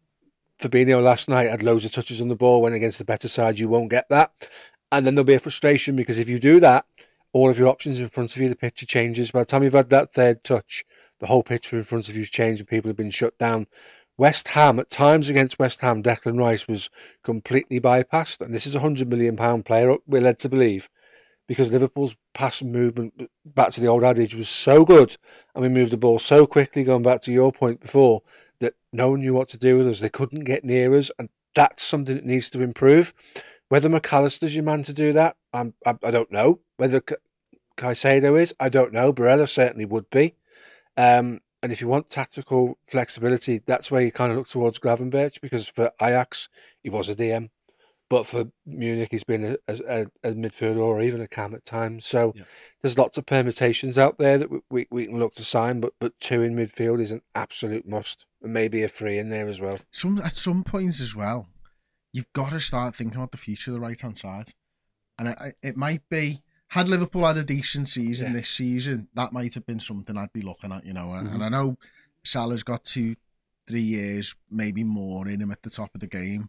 Fabinho last night had loads of touches on the ball, went against the better side. You won't get that. And then there'll be a frustration, because if you do that, all of your options in front of you, the picture changes. By the time you've had that third touch, the whole picture in front of you's changed and people have been shut down. West Ham, at times against West Ham, Declan Rice was completely bypassed. And this is a one hundred million pound player, we're led to believe, because Liverpool's pass movement, back to the old adage, was so good. And we moved the ball so quickly, going back to your point before, that no one knew what to do with us. They couldn't get near us. And that's something that needs to improve. Whether McAllister's your man to do that, I'm, I, I don't know. Whether Caicedo is, I don't know. Barella certainly would be. Um, and if you want tactical flexibility, that's where you kind of look towards Gravenberch, because for Ajax, he was a D M. But for Munich, he's been a, a, a midfielder or even a cam at times. So yeah. There's lots of permutations out there that we, we, we can look to sign, but, but two in midfield is an absolute must. And maybe a three in there as well. Some At some points as well, you've got to start thinking about the future of the right-hand side. And it, it might be, had Liverpool had a decent season yeah. this season, that might have been something I'd be looking at, you know. Mm-hmm. And I know Salah's got two, three years, maybe more in him at the top of the game.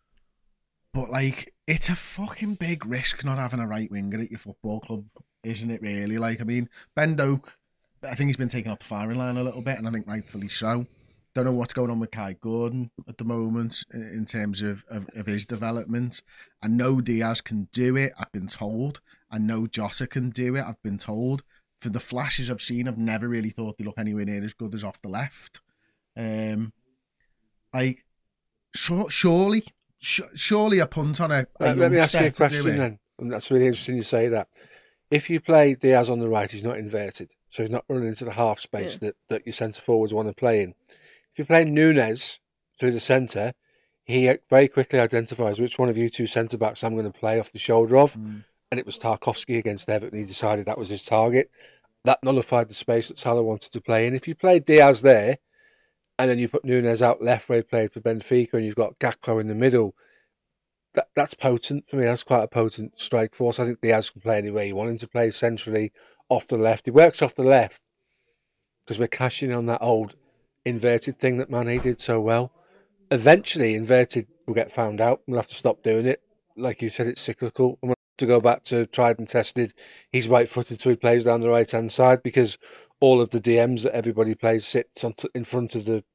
But, like, it's a fucking big risk not having a right winger at your football club, isn't it, really? Like, I mean, Ben Doak, I think he's been taken off the firing line a little bit, and I think rightfully so. Don't know what's going on with Kai Gordon at the moment in terms of, of, of his development. I know Diaz can do it, I've been told. I know Jota can do it, I've been told. For the flashes I've seen, I've never really thought they look anywhere near as good as off the left. Um, like, so, surely... Surely a punt on a, a Let me ask you a question then. And that's really interesting you say that. If you play Diaz on the right, he's not inverted. So he's not running into the half space yeah. that, that your centre forwards want to play in. If you play Núñez through the centre, he very quickly identifies which one of you two centre backs I'm going to play off the shoulder of. Mm. And it was Tarkowski against Everton. He decided that was his target. That nullified the space that Salah wanted to play in. If you play Diaz there, and then you put Núñez out left where he played for Benfica, and you've got Gakpo in the middle. That That's potent for me. That's quite a potent strike force. I think Diaz can play anywhere you want him to play, centrally, off the left. He works off the left because we're cashing on that old inverted thing that Mane did so well. Eventually, inverted will get found out. We'll have to stop doing it. Like you said, it's cyclical. I'm going to go back to tried and tested. He's right-footed, so he plays down the right-hand side, because all of the D Ms that everybody plays sits on t- in front of the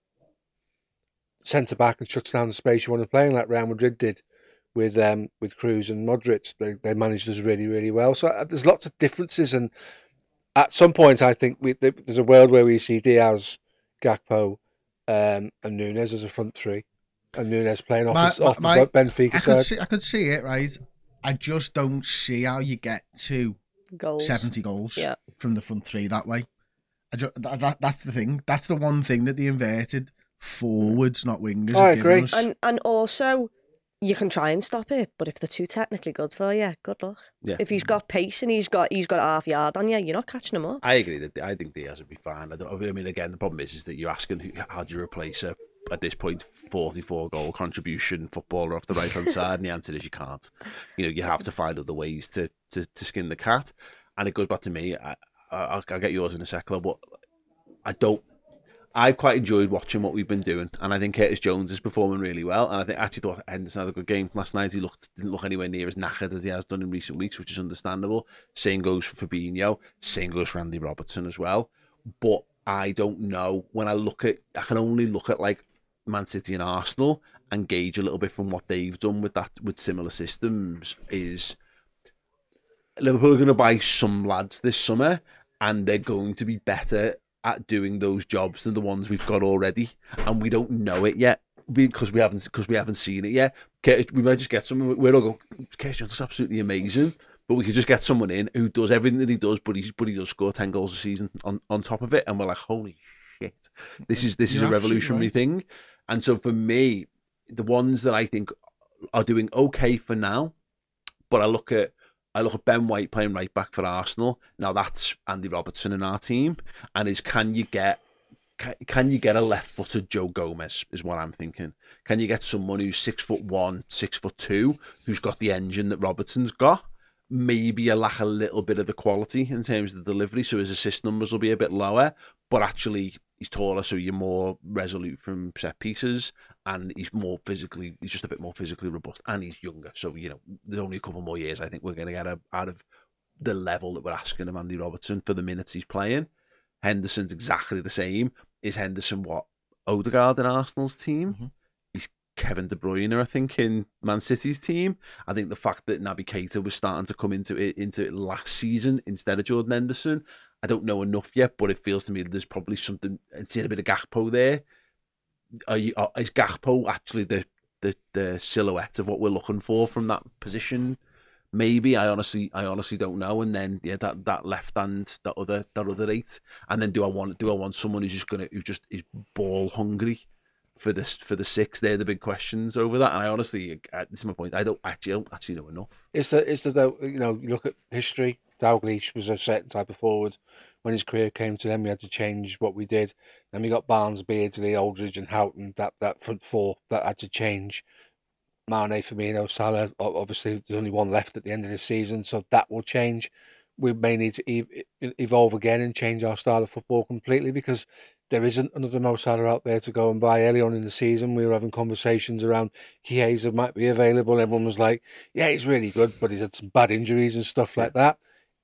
centre back and shuts down the space you want to play, like Real Madrid did with um, with Kroos and Modric. They, they managed us really, really well. So uh, there's lots of differences, and at some point, I think we, there's a world where we see Diaz, Gakpo, um, and Núñez as a front three, and Núñez playing off, my, his, off my, the Benfica I side. Could see, I could see it, right? I just don't see how you get to goals. seventy goals yeah. from the front three that way. I just, that, that that's the thing. That's the one thing that the inverted forwards, not wingers, I have agree. given us. And and also, you can try and stop it, but if they're too technically good for you, good luck. Yeah. If he's got pace and he's got he's got a half yard on you, you're not catching him up. I agree that I think Diaz would be fine. I, don't, I mean, again, the problem is is that you're asking who, how do you replace a at this point forty-four goal contribution footballer off the right hand side, and the answer is you can't. You know, you have to find other ways to to, to skin the cat, and it goes back to me. I, I, I'll get yours in a second, but I don't. I quite enjoyed watching what we've been doing, and I think Curtis Jones is performing really well. And I think I actually thought Henderson had a good game last night. He looked didn't look anywhere near as knackered as he has done in recent weeks, which is understandable. Same goes for Fabinho. Same goes for Andy Robertson as well. But I don't know. When I look at, I can only look at like Man City and Arsenal and gauge a little bit from what they've done with that with similar systems. Is Liverpool are going to buy some lads this summer, and they're going to be better at doing those jobs than the ones we've got already, and we don't know it yet because we haven't because we haven't seen it yet. We might just get someone. We're all going, Curtis Jones is absolutely amazing, but we could just get someone in who does everything that he does, but he's but he does score ten goals a season on, on top of it, and we're like, holy shit, this is this You're is a revolutionary right. thing. And so for me, the ones that I think are doing okay for now, but I look at. I look at Ben White playing right back for Arsenal. Now that's Andy Robertson in our team, and is can you get can, can you get a left-footed Joe Gomez? Is what I'm thinking. Can you get someone who's six foot one, six foot two, who's got the engine that Robertson's got? Maybe you lack a little bit of the quality in terms of the delivery, so his assist numbers will be a bit lower. But actually, he's taller, so you're more resolute from set pieces, and he's more physically, he's just a bit more physically robust, and he's younger. So, you know, there's only a couple more years I think we're going to get a, out of the level that we're asking of Andy Robertson for the minutes he's playing. Henderson's exactly the same. Is Henderson what? Odegaard in Arsenal's team? Mm-hmm. He's Kevin De Bruyne, I think, in Man City's team. I think the fact that Naby Keita was starting to come into it into it last season instead of Jordan Henderson, I don't know enough yet, but it feels to me that there's probably something, it's a bit of Gakpo there. Are you, are, is Gakpo actually the, the the silhouette of what we're looking for from that position? Maybe. I honestly I honestly don't know. And then yeah, that, that left hand, that other that other eight. And then do I want do I want someone who's just gonna who just is ball hungry for this for the six? They're the big questions over that. And I honestly, this is my point. I don't actually I don't actually know enough. It's the it's the you know you look at history. Dalglish was a certain type of forward. When his career came to them, we had to change what we did. Then we got Barnes, Beardsley, Aldridge, and Houghton. That that front four that had to change. Mane, Firmino, Salah. Obviously, there's only one left at the end of the season, so that will change. We may need to ev- evolve again and change our style of football completely because there isn't another Mo Salah out there to go and buy. Early on in the season, we were having conversations around Chiesa might be available. Everyone was like, "Yeah, he's really good, but he's had some bad injuries and stuff like that."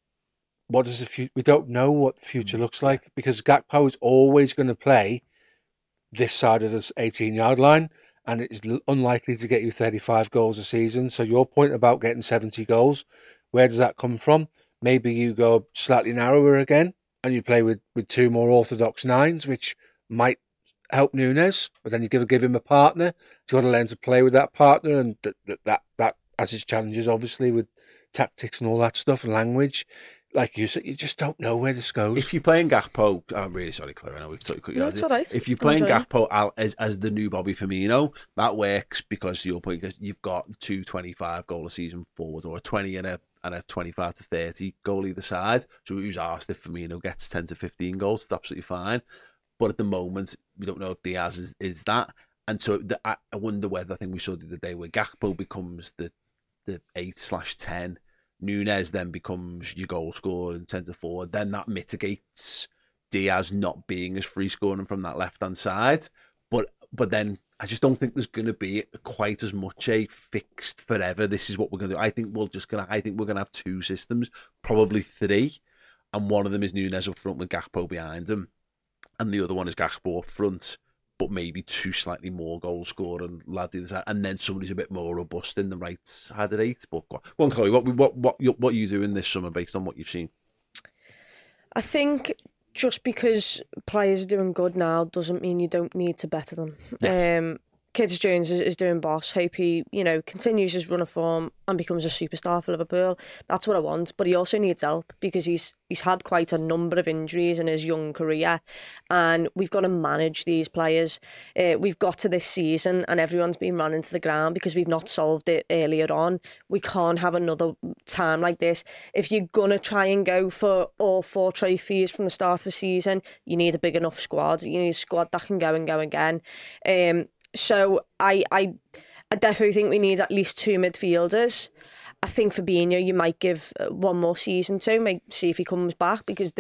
What does the future? We don't know what the future looks like because Gakpo is always going to play this side of this eighteen-yard line, and it is unlikely to get you thirty-five goals a season. So your point about getting seventy goals, where does that come from? Maybe you go slightly narrower again, and you play with, with two more orthodox nines, which might help Núñez. But then you got to give him a partner. You've got to learn to play with that partner, and that that that, that has its challenges, obviously, with tactics and all that stuff and language. Like you said, you just don't know where this goes. If you're playing Gakpo, I'm really sorry, Claire, I know we've cut you no, it's all right. If you're playing Gakpo as, as the new Bobby Firmino, that works because your point is you've got two twenty-five goal a season forward or a twenty and a and a twenty-five to thirty goal either side. So who's asked if Firmino gets ten to fifteen goals? It's absolutely fine. But at the moment, we don't know if Diaz is, is that. And so the, I, I wonder whether I think we saw the other day where Gakpo becomes the the eight slash ten. Núñez then becomes your goal scorer and centre forward. Then that mitigates Diaz not being as free scoring from that left hand side. But but then I just don't think there's going to be quite as much a fixed forever. This is what we're going to do. I think we're just going to. I think we're going to have two systems, probably three, and one of them is Núñez up front with Gakpo behind him, and the other one is Gakpo up front, but maybe two slightly more goal scoring lads either side, and then somebody's a bit more robust in the right side of eight. But go on, Chloe, what what what what are you doing this summer based on what you've seen? I think just because players are doing good now doesn't mean you don't need to better them. Yes. Um, Curtis Jones is, is doing boss. Hope he, you know, continues his run of form and becomes a superstar for Liverpool. That's what I want. But he also needs help because he's he's had quite a number of injuries in his young career, and we've got to manage these players. Uh, we've got to this season and everyone's been run into the ground because we've not solved it earlier on. We can't have another time like this. If you're gonna try and go for all four trophies from the start of the season, you need a big enough squad. You need a squad that can go and go again. Um, So I, I I definitely think we need at least two midfielders. I think Fabinho you might give one more season to, maybe see if he comes back because the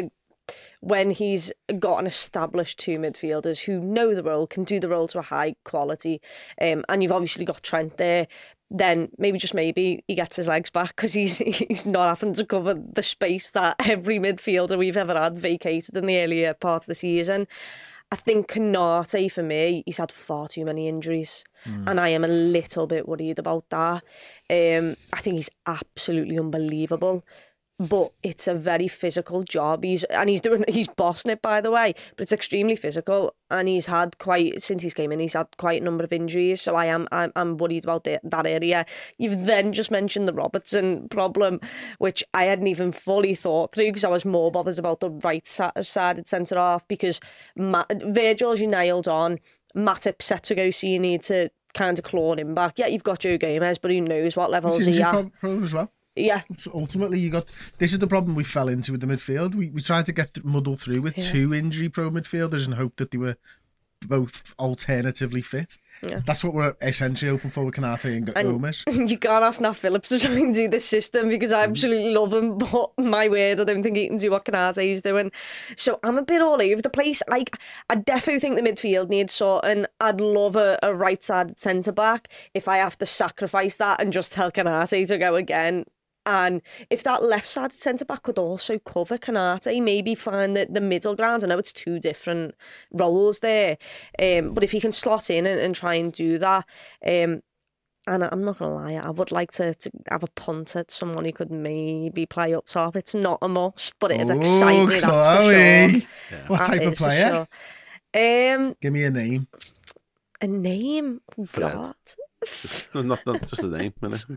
when he's got an established two midfielders who know the role, can do the role to a high quality, um, and you've obviously got Trent there, then maybe just maybe he gets his legs back because he's he's not having to cover the space that every midfielder we've ever had vacated in the earlier part of the season. I think Konate, for me, he's had far too many injuries. Mm. And I am a little bit worried about that. Um, I think he's absolutely unbelievable. But it's a very physical job. He's and he's doing he's bossing it, by the way. But it's extremely physical, and he's had quite since he's came in. He's had quite a number of injuries, so I am I'm, I'm worried about the, that area. You've then just mentioned the Robertson problem, which I hadn't even fully thought through because I was more bothered about the right-sided centre half because Ma- Virgil, as you nailed on, Matip set to go, so you need to kind of claw him back. Yeah, you've got Joe Gomez, but who knows what levels he at? Pro, pro as well. Yeah. So ultimately, you got this is the problem we fell into with the midfield. We we tried to get th- muddle through with yeah. two injury pro midfielders and hope that they were both alternatively fit. Yeah. That's what we're essentially hoping for with Konate and Gomez. You can't ask Nat Phillips to try and do this system because I absolutely love him, but my word, I don't think he can do what Konate is doing. So I'm a bit all over the place. Like, I definitely think the midfield needs sorting. I'd love a, a right-sided centre-back if I have to sacrifice that and just tell Konate to go again. And if that left-sided centre-back could also cover Konate, maybe find the, the middle ground. I know it's two different roles there, um, but if he can slot in and, and try and do that, um, and I'm not going to lie, I would like to, to have a punt at someone who could maybe play up top. It's not a must, but it'd excite me, that's for sure. Yeah. What that type of player? Sure. Um, Give me a name. A name? Oh, God. not, not just a name.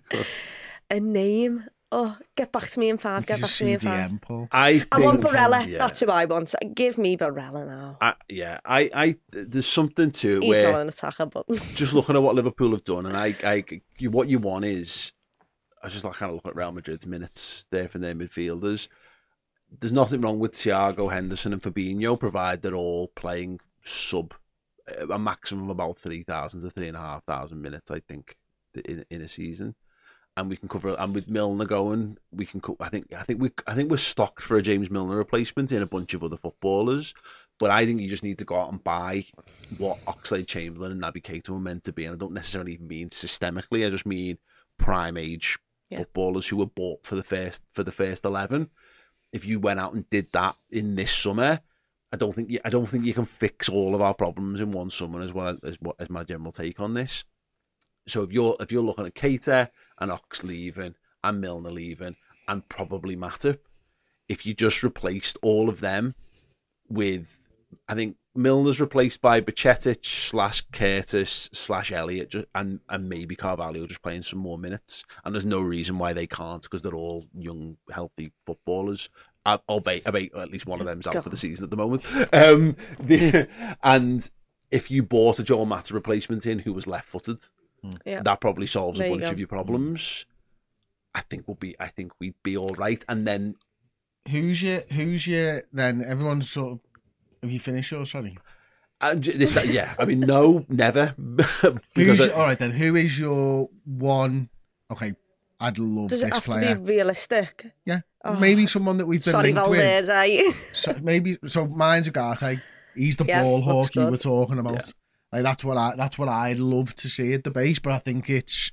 A name. Oh, get back to me in five. Get back to me in five. Paul. I, think, I want Barella. Yeah. That's who I want. Give me Barella now. I, yeah, I, I. There's something to it He's where not an attacker, but just looking at what Liverpool have done, and I, I, you, what you want is, I just like kind of look at Real Madrid's minutes there for their midfielders. There's nothing wrong with Thiago, Henderson, and Fabinho, provided they're all playing sub a maximum of about three thousand to three and a half thousand minutes. I think in in a season. And we can cover, and with Milner going, we can. I think, I think we, I think we're stocked for a James Milner replacement in a bunch of other footballers. But I think you just need to go out and buy what Oxlade-Chamberlain and Naby Keita were meant to be. And I don't necessarily mean systemically. I just mean prime age yeah. footballers who were bought for the first for the first eleven. If you went out and did that in this summer, I don't think you, I don't think you can fix all of our problems in one summer. As well as what is my general take on this. So if you're if you're looking at Keita and Ox leaving and Milner leaving and probably Matip, if you just replaced all of them with, I think Milner's replaced by Bajcetic slash Curtis slash Elliott and and maybe Carvalho just playing some more minutes, and there's no reason why they can't because they're all young, healthy footballers. I, I'll bet, I bet at least one of them's out for the season at the moment. Um, the, and if you bought a Joel Matip replacement in who was left-footed. Yeah. That probably solves there a bunch you of your problems. I think we'll be. I think we'd be all right. And then, who's your? Who's your? Then everyone's sort of. Have you finished yours? Sorry. And this, yeah. I mean, no, never. Who's your, I, all right then? Who is your one? Okay, I'd love Does this it have player. To be realistic? Yeah, oh. Maybe someone that we've been Sorry, linked Valverde. with. So maybe so. Mine's Ugarte. He's the yeah, ball hawk you were talking about. Yeah. Like that's what I that's what I'd love to see at the base, but I think it's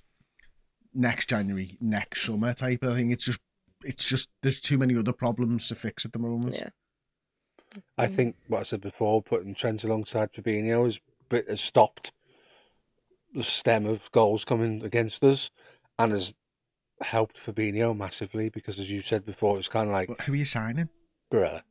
next January, next summer type. I think it's just it's just there's too many other problems to fix at the moment. Yeah. I think what I said before, putting Trent alongside Fabinho has, has stopped the stem of goals coming against us and has helped Fabinho massively because, as you said before, it's kind of like but who are you signing? Barella.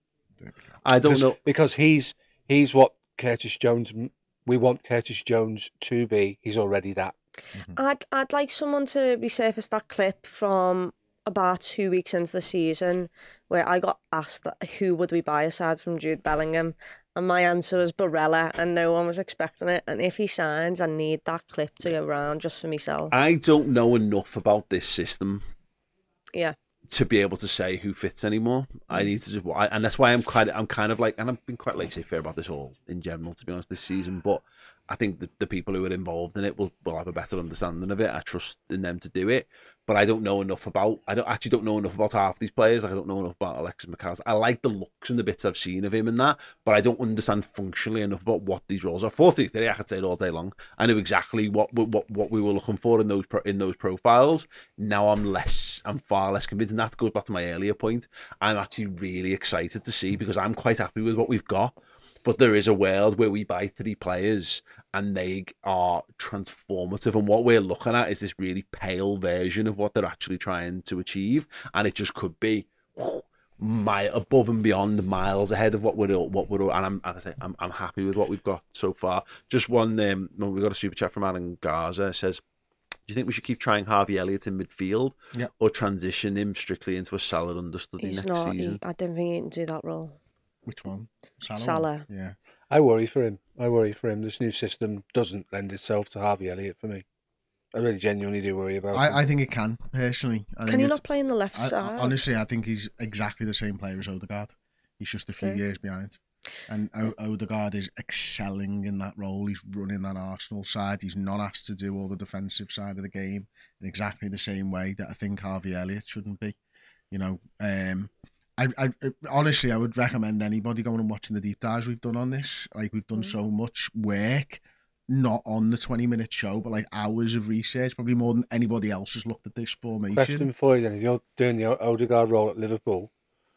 I don't because, know because he's he's what Curtis Jones. We want Curtis Jones to be. He's already that. Mm-hmm. I'd I'd like someone to resurface that clip from about two weeks into the season where I got asked who would we buy aside from Jude Bellingham, and my answer was Barella, and no one was expecting it. And if he signs, I need that clip to go round just for myself. I don't know enough about this system. Yeah. to be able to say who fits anymore. I need to just, I, and that's why I'm quite, I'm kind of like, and I've been quite laissez-faire about this all in general, to be honest, this season. But I think the, the people who are involved in it will, will have a better understanding of it. I trust in them to do it. But I don't know enough about, I don't actually don't know enough about half these players. Like, I don't know enough about Alexis McAllister. I like the looks and the bits I've seen of him and that, but I don't understand functionally enough about what these roles are. four three three, I could say it all day long. I knew exactly what what what we were looking for in those in those profiles. Now I'm less, I'm far less convinced. And that goes back to my earlier point. I'm actually really excited to see, because I'm quite happy with what we've got. But there is a world where we buy three players and they are transformative. And what we're looking at is this really pale version of what they're actually trying to achieve. And it just could be my above and beyond, miles ahead of what we're, what we're, and I'm, as I say, I'm, I'm happy with what we've got so far. Just one, um, we got a super chat from Alan Garza. It says, do you think we should keep trying Harvey Elliott in midfield, yeah, or transition him strictly into a Salah understudy He's next not, season? He, I don't think he can do that role. Which one? Salah. Salah. Yeah. I worry for him. I worry for him. This new system doesn't lend itself to Harvey Elliott for me. I really genuinely do worry about I, him. I think it can, personally. I Can think he it's- not play on the left I, side? honestly, I think he's exactly the same player as Odegaard. He's just a few Okay. years behind. And o- Odegaard is excelling in that role. He's running that Arsenal side. He's not asked to do all the defensive side of the game in exactly the same way that I think Harvey Elliott shouldn't be. You know, um, I, I honestly, I would recommend anybody going and watching the deep dives we've done on this. Like, we've done so much work, not on the twenty minute show, but like hours of research, probably more than anybody else has looked at this formation. Question for you then: if you're doing the Odegaard role at Liverpool,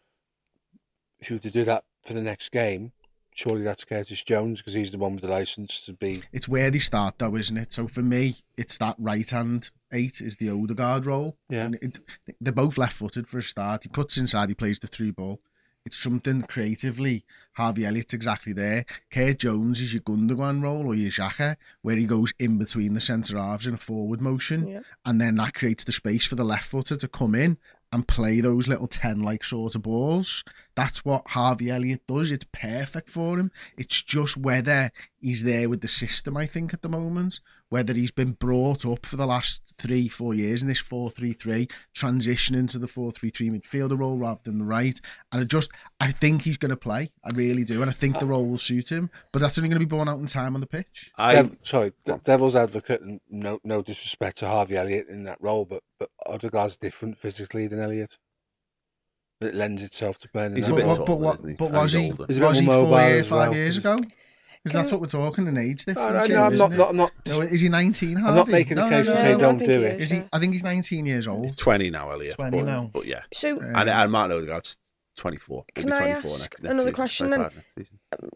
if you were to do that for the next game, surely that's Curtis Jones, because he's the one with the licence to be. It's where they start, though, isn't it? So for me, it's that right hand eight is the Odegaard role. Yeah. And it, they're both left footed for a start. He cuts inside, he plays the through ball. It's something creatively. Harvey Elliott's exactly there. Kurt Jones is your Gundogan role or your Xhaka, where he goes in between the centre halves in a forward motion, Yeah. and then that creates the space for the left footer to come in and play those little ten-like sort of balls. That's what Harvey Elliott does. It's perfect for him. It's just whether he's there with the system, I think, at the moment. Whether he's been brought up for the last three, four years in this four three three, transitioning to the four three three midfielder role rather than the right. And I just, I think he's going to play. I really do. And I think the role will suit him. But that's only going to be borne out in time on the pitch. I, Dev, sorry, the devil's advocate, and no, no disrespect to Harvey Elliott in that role, but but Odegaard's different physically than Elliott. But it lends itself to playing in He's that a bit role. but, but, taller, what, isn't he? but And was he's he, older. He's a bit was he more four mobile years, as five well. years ago? Because that's what we're talking, an age No, difference. no, here, I'm isn't not, it? not, not. No, is he nineteen, Harvey? I'm not making a No, case no, to no, say no. don't I think do he it. Is he? I think he's nineteen years old. He's twenty now, Elliot. twenty but, now. But yeah. So Um, And, and Martin Odegaard's twenty-four. He'll Can be I twenty-four ask next, next another season, question then? twenty-five next season.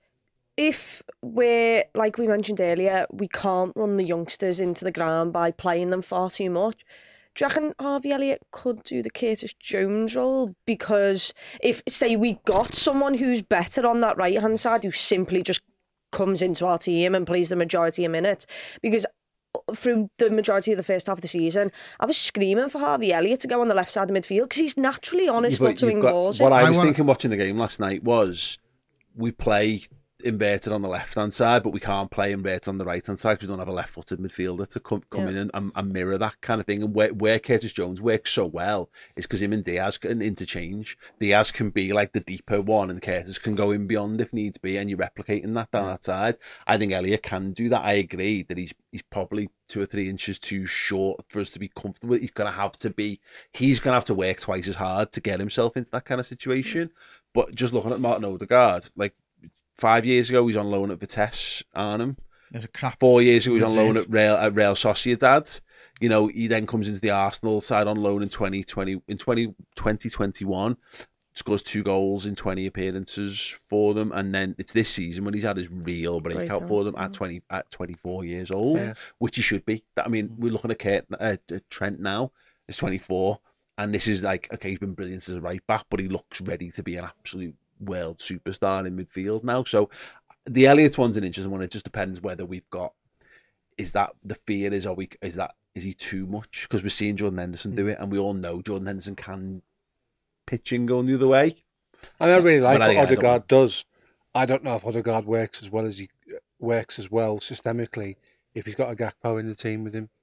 if we're, like we mentioned earlier, we can't run the youngsters into the ground by playing them far too much, do you reckon Harvey Elliott could do the Curtis Jones role? Because if, say, we got someone who's better on that right-hand side who simply just comes into our team and plays the majority of minutes, because through the majority of the first half of the season, I was screaming for Harvey Elliott to go on the left side of the midfield because he's naturally on his You've got- foot to you've wing got- balls. What in. I I was wanna- thinking watching the game last night was we play inverted on the left hand side, but we can't play inverted on the right hand side because we don't have a left footed midfielder to come come Yeah. in and, and, and mirror that kind of thing. And where, where Curtis Jones works so well is because him and Diaz can interchange. Diaz can be like the deeper one, and Curtis can go in beyond if needs be, and you're replicating that down that side. I think Elliott can do that. I agree that he's he's probably two or three inches too short for us to be comfortable. He's gonna have to be. He's gonna have to work twice as hard to get himself into that kind of situation. But just looking at Martin Odegaard, like. Five years ago, he was on loan at Vitesse Arnhem. There's a crap. Four years ago, he was on loan Madrid. at Real, at Real Sociedad. You know, he then comes into the Arsenal side on loan in twenty twenty, in twenty twenty-one, scores two goals in twenty appearances for them, and then it's this season when he's had his real breakout Breakout, for them yeah. at twenty at twenty-four years old, Yeah. which he should be. I mean, we're looking at Kurt, uh, Trent now. He's twenty-four, and this is like, okay, he's been brilliant as a right back, but he looks ready to be an absolute world superstar in midfield now. So the Elliott one's an interesting one. It just depends whether we've got, is that the fear is, are we, is that, is he too much? Because we're seeing Jordan Henderson do it, and we all know Jordan Henderson can pitch and go the other way. I mean, I really like But I what think I don't Odegaard does. I don't know if Odegaard works as well as he works as well systemically if he's got a Gakpo in the team with him.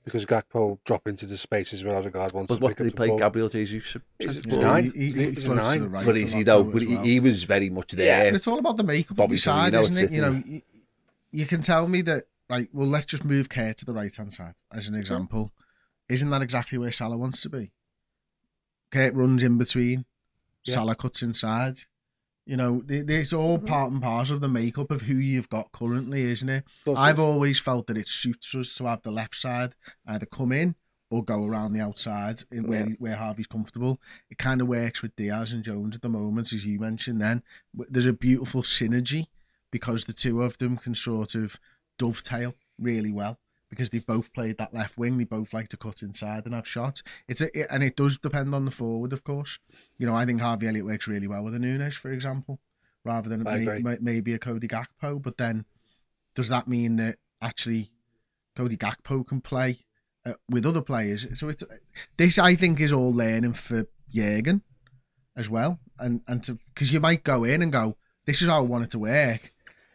because Gakpo will drop into the spaces where Odegaard wants but to what pick did he up play? the ball. Gabriel Jesus? He's Well, nine. he- he- He's he a floats to nine. the right But a is he lot though? though But as he, well. he was very much Yeah, there. but it's all about the makeup Bobby of your side, Firmino, isn't it? it's You know, City. you, you can tell me that, right, well, let's just move Kerr to the right-hand side, as an example. Isn't that exactly where Salah wants to be? Kerr runs in between, Yeah. Salah cuts inside. You know, th- it's all part and parcel of the makeup of who you've got currently, isn't it? Does I've it? always felt that it suits us to have the left side either come in or go around the outside in where, Yeah. where Harvey's comfortable. It kind of works with Diaz and Jones at the moment, as you mentioned then. There's a beautiful synergy because the two of them can sort of dovetail really well because they've both played that left wing. They both like to cut inside and have shots. It's a, it, and it does depend on the forward, of course. You know, I think Harvey Elliott works really well with a Nunes, for example, rather than I may, agree. may, maybe a Cody Gakpo. But then does that mean that actually Cody Gakpo can play uh, with other players? So it's, this, I think, is all learning for Jurgen as well. And and to because you might go in and go, this is how I want it to work.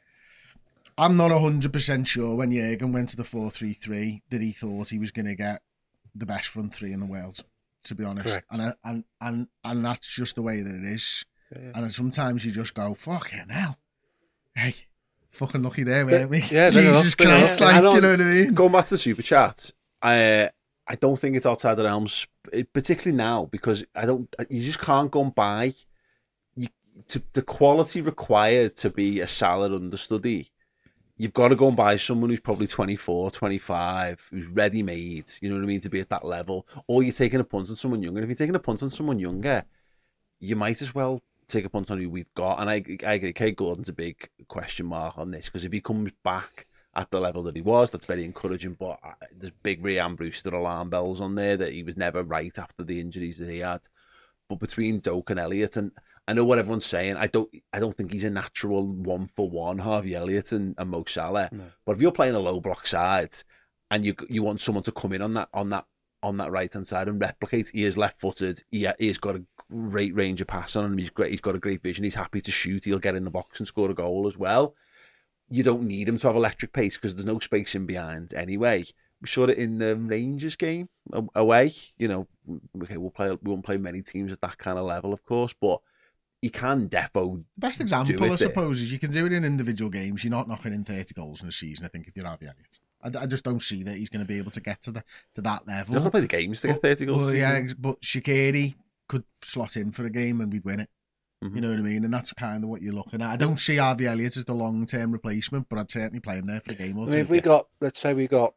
I'm not one hundred percent sure when Jurgen went to the four three three that he thought he was going to get the best front three in the world, to be honest. Correct. And, I, and and and that's just the way that it is. Yeah. And sometimes you just go, fucking hell. Hey, fucking lucky there, weren't we? Yeah, fair Jesus enough, fair enough. Christ, Yeah, like, I do you don't- know what I mean? Going back to the super chat, I I don't think it's outside the realms, it- particularly now because I don't. You just can't go and buy. You, to, the quality required to be a Salah understudy, you've got to go and buy someone who's probably twenty-four, twenty-five, who's ready made. You know what I mean, to be at that level, or you're taking a punt on someone younger. If you're taking a punt on someone younger, you might as well take a punt on who we've got. And I, I agree, Kate Gordon's a big question mark on this because if he comes back at the level that he was, that's very encouraging. But uh, there's big Ryan Brewster alarm bells on there that he was never right after the injuries that he had. But between Doak and Elliott, and I know what everyone's saying, I don't, I don't think he's a natural one for one Harvey Elliott and, and Mo Salah. No. But if you're playing a low block side and you you want someone to come in on that on that on that right hand side and replicate, he is left footed. He he's got a great range of pass on him. He's great. He's got a great vision. He's happy to shoot. He'll get in the box and score a goal as well. You don't need him to have electric pace because there's no space in behind anyway. We saw it in the Rangers game away. You know, okay, we'll play. We won't play many teams at that kind of level, of course, but he can defo. Best do example, it I there. suppose, is you can do it in individual games. You're not knocking in thirty goals in a season, I think, if you're Harvey Elliott. I, I just don't see that he's going to be able to get to the to that He level. doesn't play the games to get thirty goals. Well, yeah, but Shaqiri could slot in for a game and we'd win it. Mhm. You know what I mean? And that's kind of what you're looking at. I don't see Harvey Elliott as the long-term replacement, but I'd certainly play him there for a game or I two. mean, if we got, let's say we got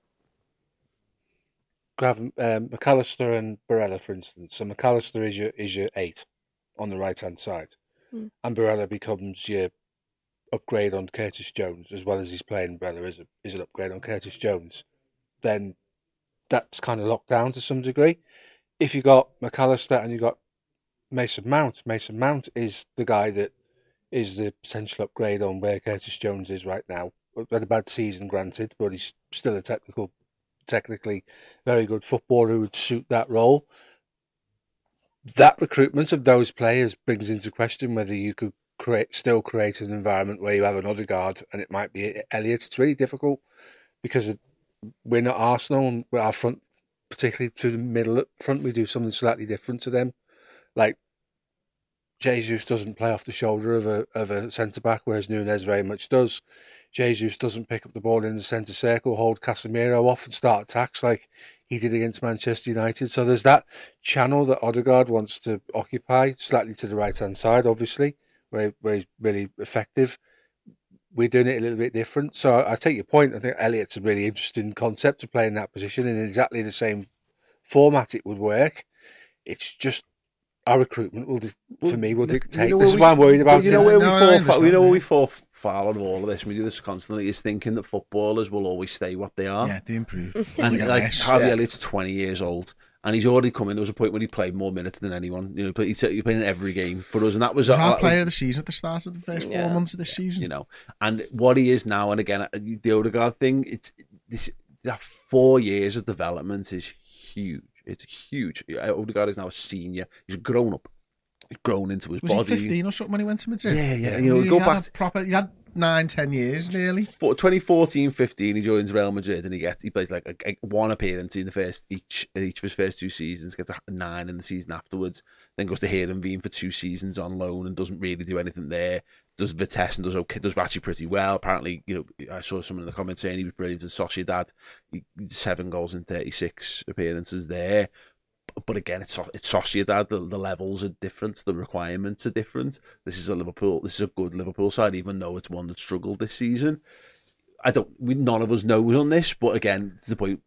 Grav, um, McAllister and Barella, for instance. So McAllister is your is your eight on the right hand side, Mm. and Barella becomes your upgrade on Curtis Jones, as well as he's playing. Barella is a, is an upgrade on Curtis Jones. Then that's kind of locked down to some degree. If you got McAllister and you got Mason Mount, Mason Mount is the guy that is the potential upgrade on where Curtis Jones is right now. Had a bad season, granted, but he's still a technical, technically very good footballer who would suit that role. That recruitment of those players brings into question whether you could create, still create an environment where you have an Odegaard and it might be Elliott. It's really difficult because we're not Arsenal, and our front, particularly through the middle up front, we do something slightly different to them. Like Jesus doesn't play off the shoulder of a of a centre back, whereas Nunes very much does. Jesus doesn't pick up the ball in the centre circle, hold Casemiro off and start attacks like he did against Manchester United. So there's that channel that Odegaard wants to occupy, slightly to the right-hand side, obviously, where, where he's really effective. We're doing it a little bit different. So I take your point. I think Elliott's a really interesting concept to play in that position in exactly the same format it would work. It's just our recruitment will, for me, will dictate. You know This is we- why I'm worried about you it. know where we No, I fall. Fa- understand, we know where yeah. we fall foul of all of this. We do this constantly. Is thinking that footballers will always stay what they are. Yeah, they improve. And They get like less. Harvey yeah. Elliott's twenty years old, and he's already come in. There was a point when he played more minutes than anyone. You know, but he's he's playing in every game for us, and that was He was our uh, player of the season at the start of the first four Yeah. months of this season. you know, and what he is now. And again, the Odegaard thing. It's this that four years of development is huge. It's huge. Odegaard is now a senior. He's grown up. He's grown into his Was body. he fifteen or something when he went to Madrid? Yeah, yeah. You know, he's go had back a proper. He had nine, ten years nearly. For twenty fourteen fifteen, he joins Real Madrid and he gets he plays like a, a, one appearance in the first each each of his first two seasons, gets a nine in the season afterwards, then goes to Heerenveen for two seasons on loan and doesn't really do anything there. Does Vitesse and does okay, does actually pretty well. Apparently, you know, I saw someone in the comments saying he was brilliant at Sociedad. He, seven goals in thirty-six appearances there. But again, it's it's Sociedad. The, the levels are different. The requirements are different. This is a Liverpool. This is a good Liverpool side, even though it's one that struggled this season. I don't. We, none of us knows on this, but again, to the point.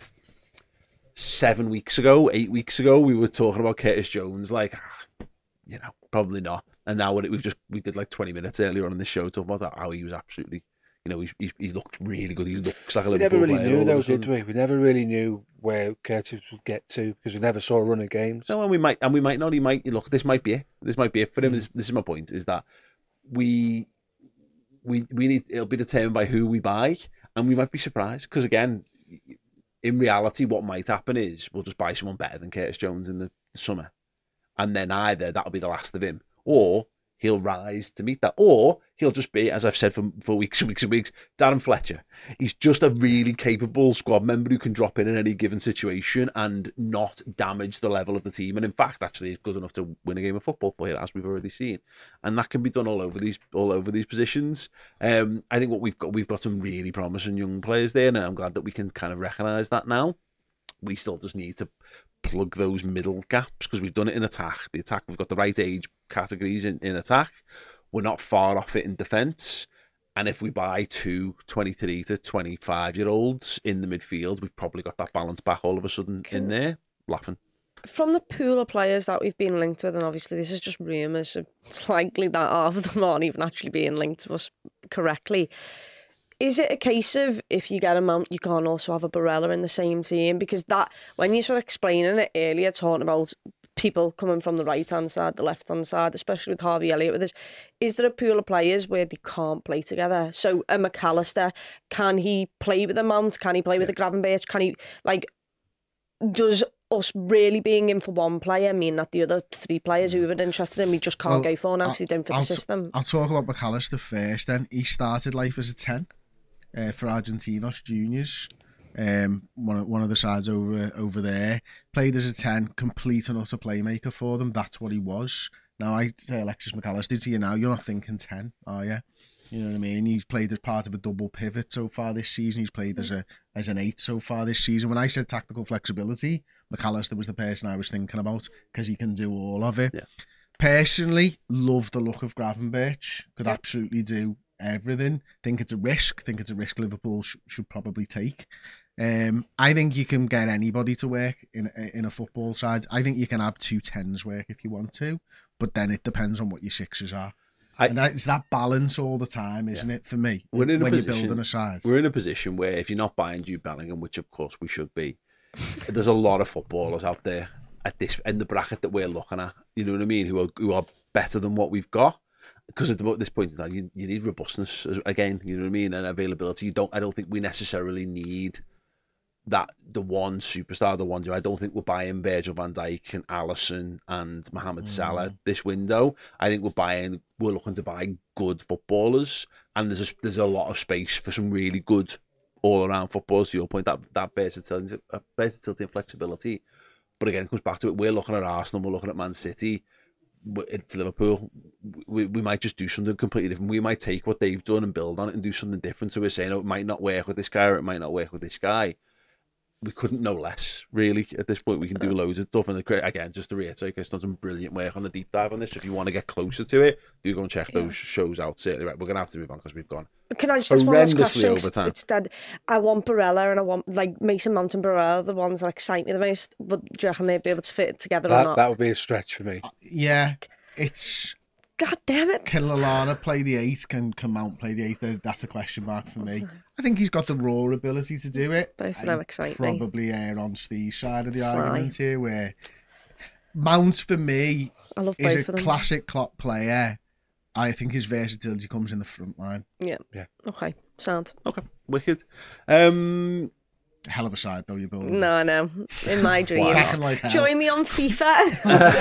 Seven weeks ago, eight weeks ago, we were talking about Curtis Jones. Like, you know, probably not. And now we've just we did like twenty minutes earlier on in the show talking about that, how he was absolutely. You know, he, he, he looked really good. He looks like a we Liverpool player. We never really knew, though, did we? We never really knew where Curtis would get to because we never saw a run of games. No, and we might, and we might not. He might look. This might be it. This might be it for him. Mm. This, this is my point: is that we, we, we need. It'll be determined by who we buy, and we might be surprised because again, in reality, what might happen is we'll just buy someone better than Curtis Jones in the summer, and then either that'll be the last of him, or he'll rise to meet that, or he'll just be, as I've said for, for weeks and weeks and weeks, Darren Fletcher. He's just a really capable squad member who can drop in in any given situation and not damage the level of the team. And in fact, actually, is good enough to win a game of football for you, as we've already seen. And that can be done all over these all over these positions. Um, I think what we've got, we've got some really promising young players there, and I'm glad that we can kind of recognise that now. We still just need to plug those middle gaps because we've done it in attack. The attack, we've got the right age categories in, in attack. We're not far off it in defence. And if we buy two twenty-three to twenty-five year olds in the midfield, we've probably got that balance back all of a sudden in there. Laughing. From the pool of players that we've been linked with, and obviously this is just rumours, so it's likely that half of them aren't even actually being linked to us correctly. Is it a case of if you get a Mount, you can't also have a Barella in the same team? Because that, when you were explaining it earlier, talking about people coming from the right-hand side, the left-hand side, especially with Harvey Elliott with us, is there a pool of players where they can't play together? So a McAllister, can he play with a Mount? Can he play with a Gravenberch? Can he, like, does us really being in for one player mean that the other three players who we were interested in, we just can't well, go for now because they don't fit I'll the system? T- I'll talk about McAllister first then. He started life as a ten. Uh, for Argentinos Juniors, um, one of, one of the sides over over there, played as a ten, complete and utter playmaker for them. That's what he was. Now I say Alexis McAllister to you now, you're not thinking ten, are you? You know what I mean? He's played as part of a double pivot so far this season. He's played as a as an eight so far this season. When I said tactical flexibility, McAllister was the person I was thinking about because he can do all of it. Yeah. Personally, love the look of Gravenberch. Could yeah. absolutely do everything. Think it's a risk. Think it's a risk Liverpool sh- should probably take. Um, I think you can get anybody to work in in a football side. I think you can have two tens work if you want to, but then it depends on what your sixes are. I, and that, it's that balance all the time, isn't yeah. it? For me, we're in a when position, you're building a side, we're in a position where if you're not buying Jude Bellingham, which of course we should be, there's a lot of footballers out there at this in the bracket that we're looking at. You know what I mean? Who are who are better than what we've got. Because at this point in time, you, you need robustness again. You know what I mean, and availability. You don't. I don't think we necessarily need that. The one superstar, the one. I don't think we're buying Virgil van Dijk and Alisson and Mohamed mm. Salah this window. I think we're buying. We're looking to buy good footballers, and there's a, there's a lot of space for some really good all around footballers. To your point, that that versatility, versatility and flexibility. But again, it comes back to it. We're looking at Arsenal. We're looking at Man City. It's Liverpool. We we might just do something completely different. We might take what they've done and build on it and do something different. So we're saying, oh, it might not work with this guy or it might not work with this guy. We couldn't know less, really. At this point, we can do loads of stuff. And again, just to reiterate, Chris done some brilliant work on the deep dive on this. So if you want to get closer to it, do go and check yeah. those shows out. Certainly, right. We're going to have to move on because we've gone. Can I just ask one last question? It's, it's dead. I want Barella and I want like Mason Mount and Barella, the ones that excite me the most. But do you reckon they'd be able to fit it together that, or not? That would be a stretch for me. Uh, yeah. It's God damn it. Can Lallana play the eight? Can, can Mount play the eight? That's a question mark for me. I think he's got the raw ability to do it. Both of them excite probably me. Probably err on Steve's side of the Sly. argument here, where Mount for me I love is both a of them. classic Klopp player. I think his versatility comes in the front line. Yeah. Yeah. Okay. Sound. Okay. Wicked. Um, hell of a side, though, you're building. No, no. In my dreams. Like Join me on FIFA.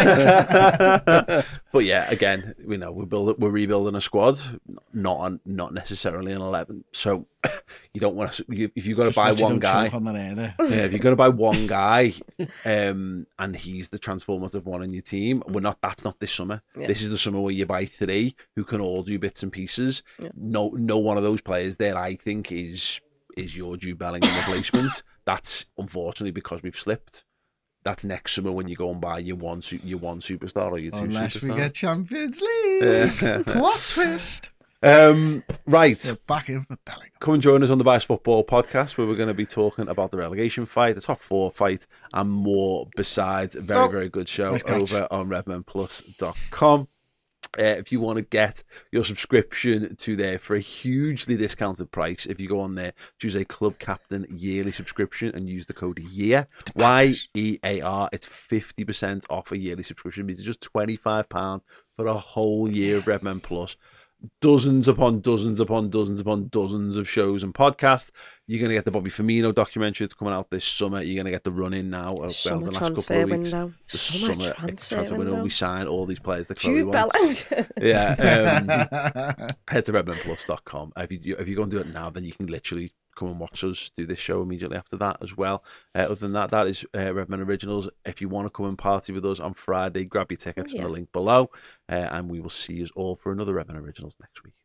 But yeah, again, you know, we're building, we're rebuilding a squad, not on, not necessarily an eleven. So you don't want to. You, if you've got to buy one guy, on that air there. yeah, if you're going to buy one guy, um, and he's the transformative one in your team, we're not. That's not this summer. Yeah. This is the summer where you buy three who can all do bits and pieces. Yeah. No, no one of those players there, I think, is is your Jude Bellingham replacement. That's unfortunately because we've slipped. That's next summer when you go and buy your one your one superstar or your two Unless superstars. we get Champions League. Plot twist. Um, right. They're back in for Bellingham. Come and join us on the Bias Football podcast, where we're going to be talking about the relegation fight, the top four fight, and more besides. A very, oh, very good show nice over on redmen plus dot com. Uh, if you want to get your subscription to there for a hugely discounted price, if you go on there, choose a Club Captain yearly subscription and use the code YEAR, Y E A R, it's fifty percent off a yearly subscription. It's just twenty-five pounds for a whole year of Redmen Plus. Dozens upon dozens upon dozens upon dozens of shows and podcasts. You're going to get the Bobby Firmino documentary that's coming out this summer. You're going to get the run-in now. Of, Summer well, the last transfer couple of weeks. window. The Summer summer transfer, transfer window. window. We sign all these players that Chloe Jude wants. Bellingham. Yeah. Um, head to redmen plus dot com. If you, if you go and do it now, then you can literally come and watch us do this show immediately after that as well. Uh, other than that, that is uh, Redmen Originals. If you want to come and party with us on Friday, grab your tickets oh, yeah. from the link below, uh, and we will see you all for another Redmen Originals next week.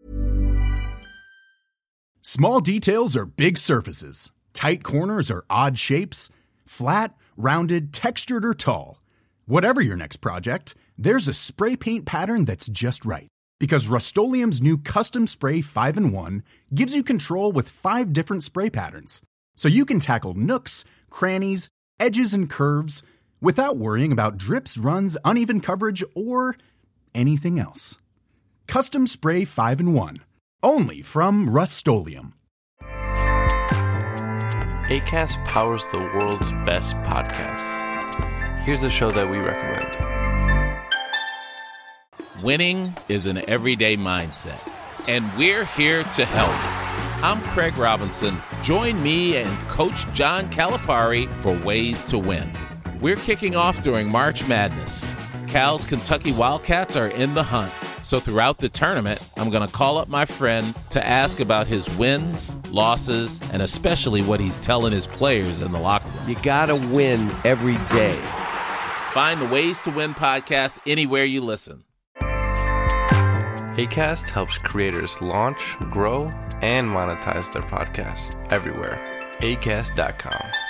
Small details are big surfaces. Tight corners are odd shapes. Flat, rounded, textured, or tall. Whatever your next project, there's a spray paint pattern that's just right. Because Rust-Oleum's new Custom Spray five in one gives you control with five different spray patterns. So you can tackle nooks, crannies, edges, and curves without worrying about drips, runs, uneven coverage, or anything else. Custom Spray five in one. Only from Rust-Oleum. Acast powers the world's best podcasts. Here's a show that we recommend. Winning is an everyday mindset, and we're here to help. I'm Craig Robinson. Join me and Coach John Calipari for Ways to Win. We're kicking off during March Madness. Cal's Kentucky Wildcats are in the hunt. So throughout the tournament, I'm going to call up my friend to ask about his wins, losses, and especially what he's telling his players in the locker room. You got to win every day. Find the Ways to Win podcast anywhere you listen. Acast helps creators launch, grow, and monetize their podcasts everywhere. Acast dot com.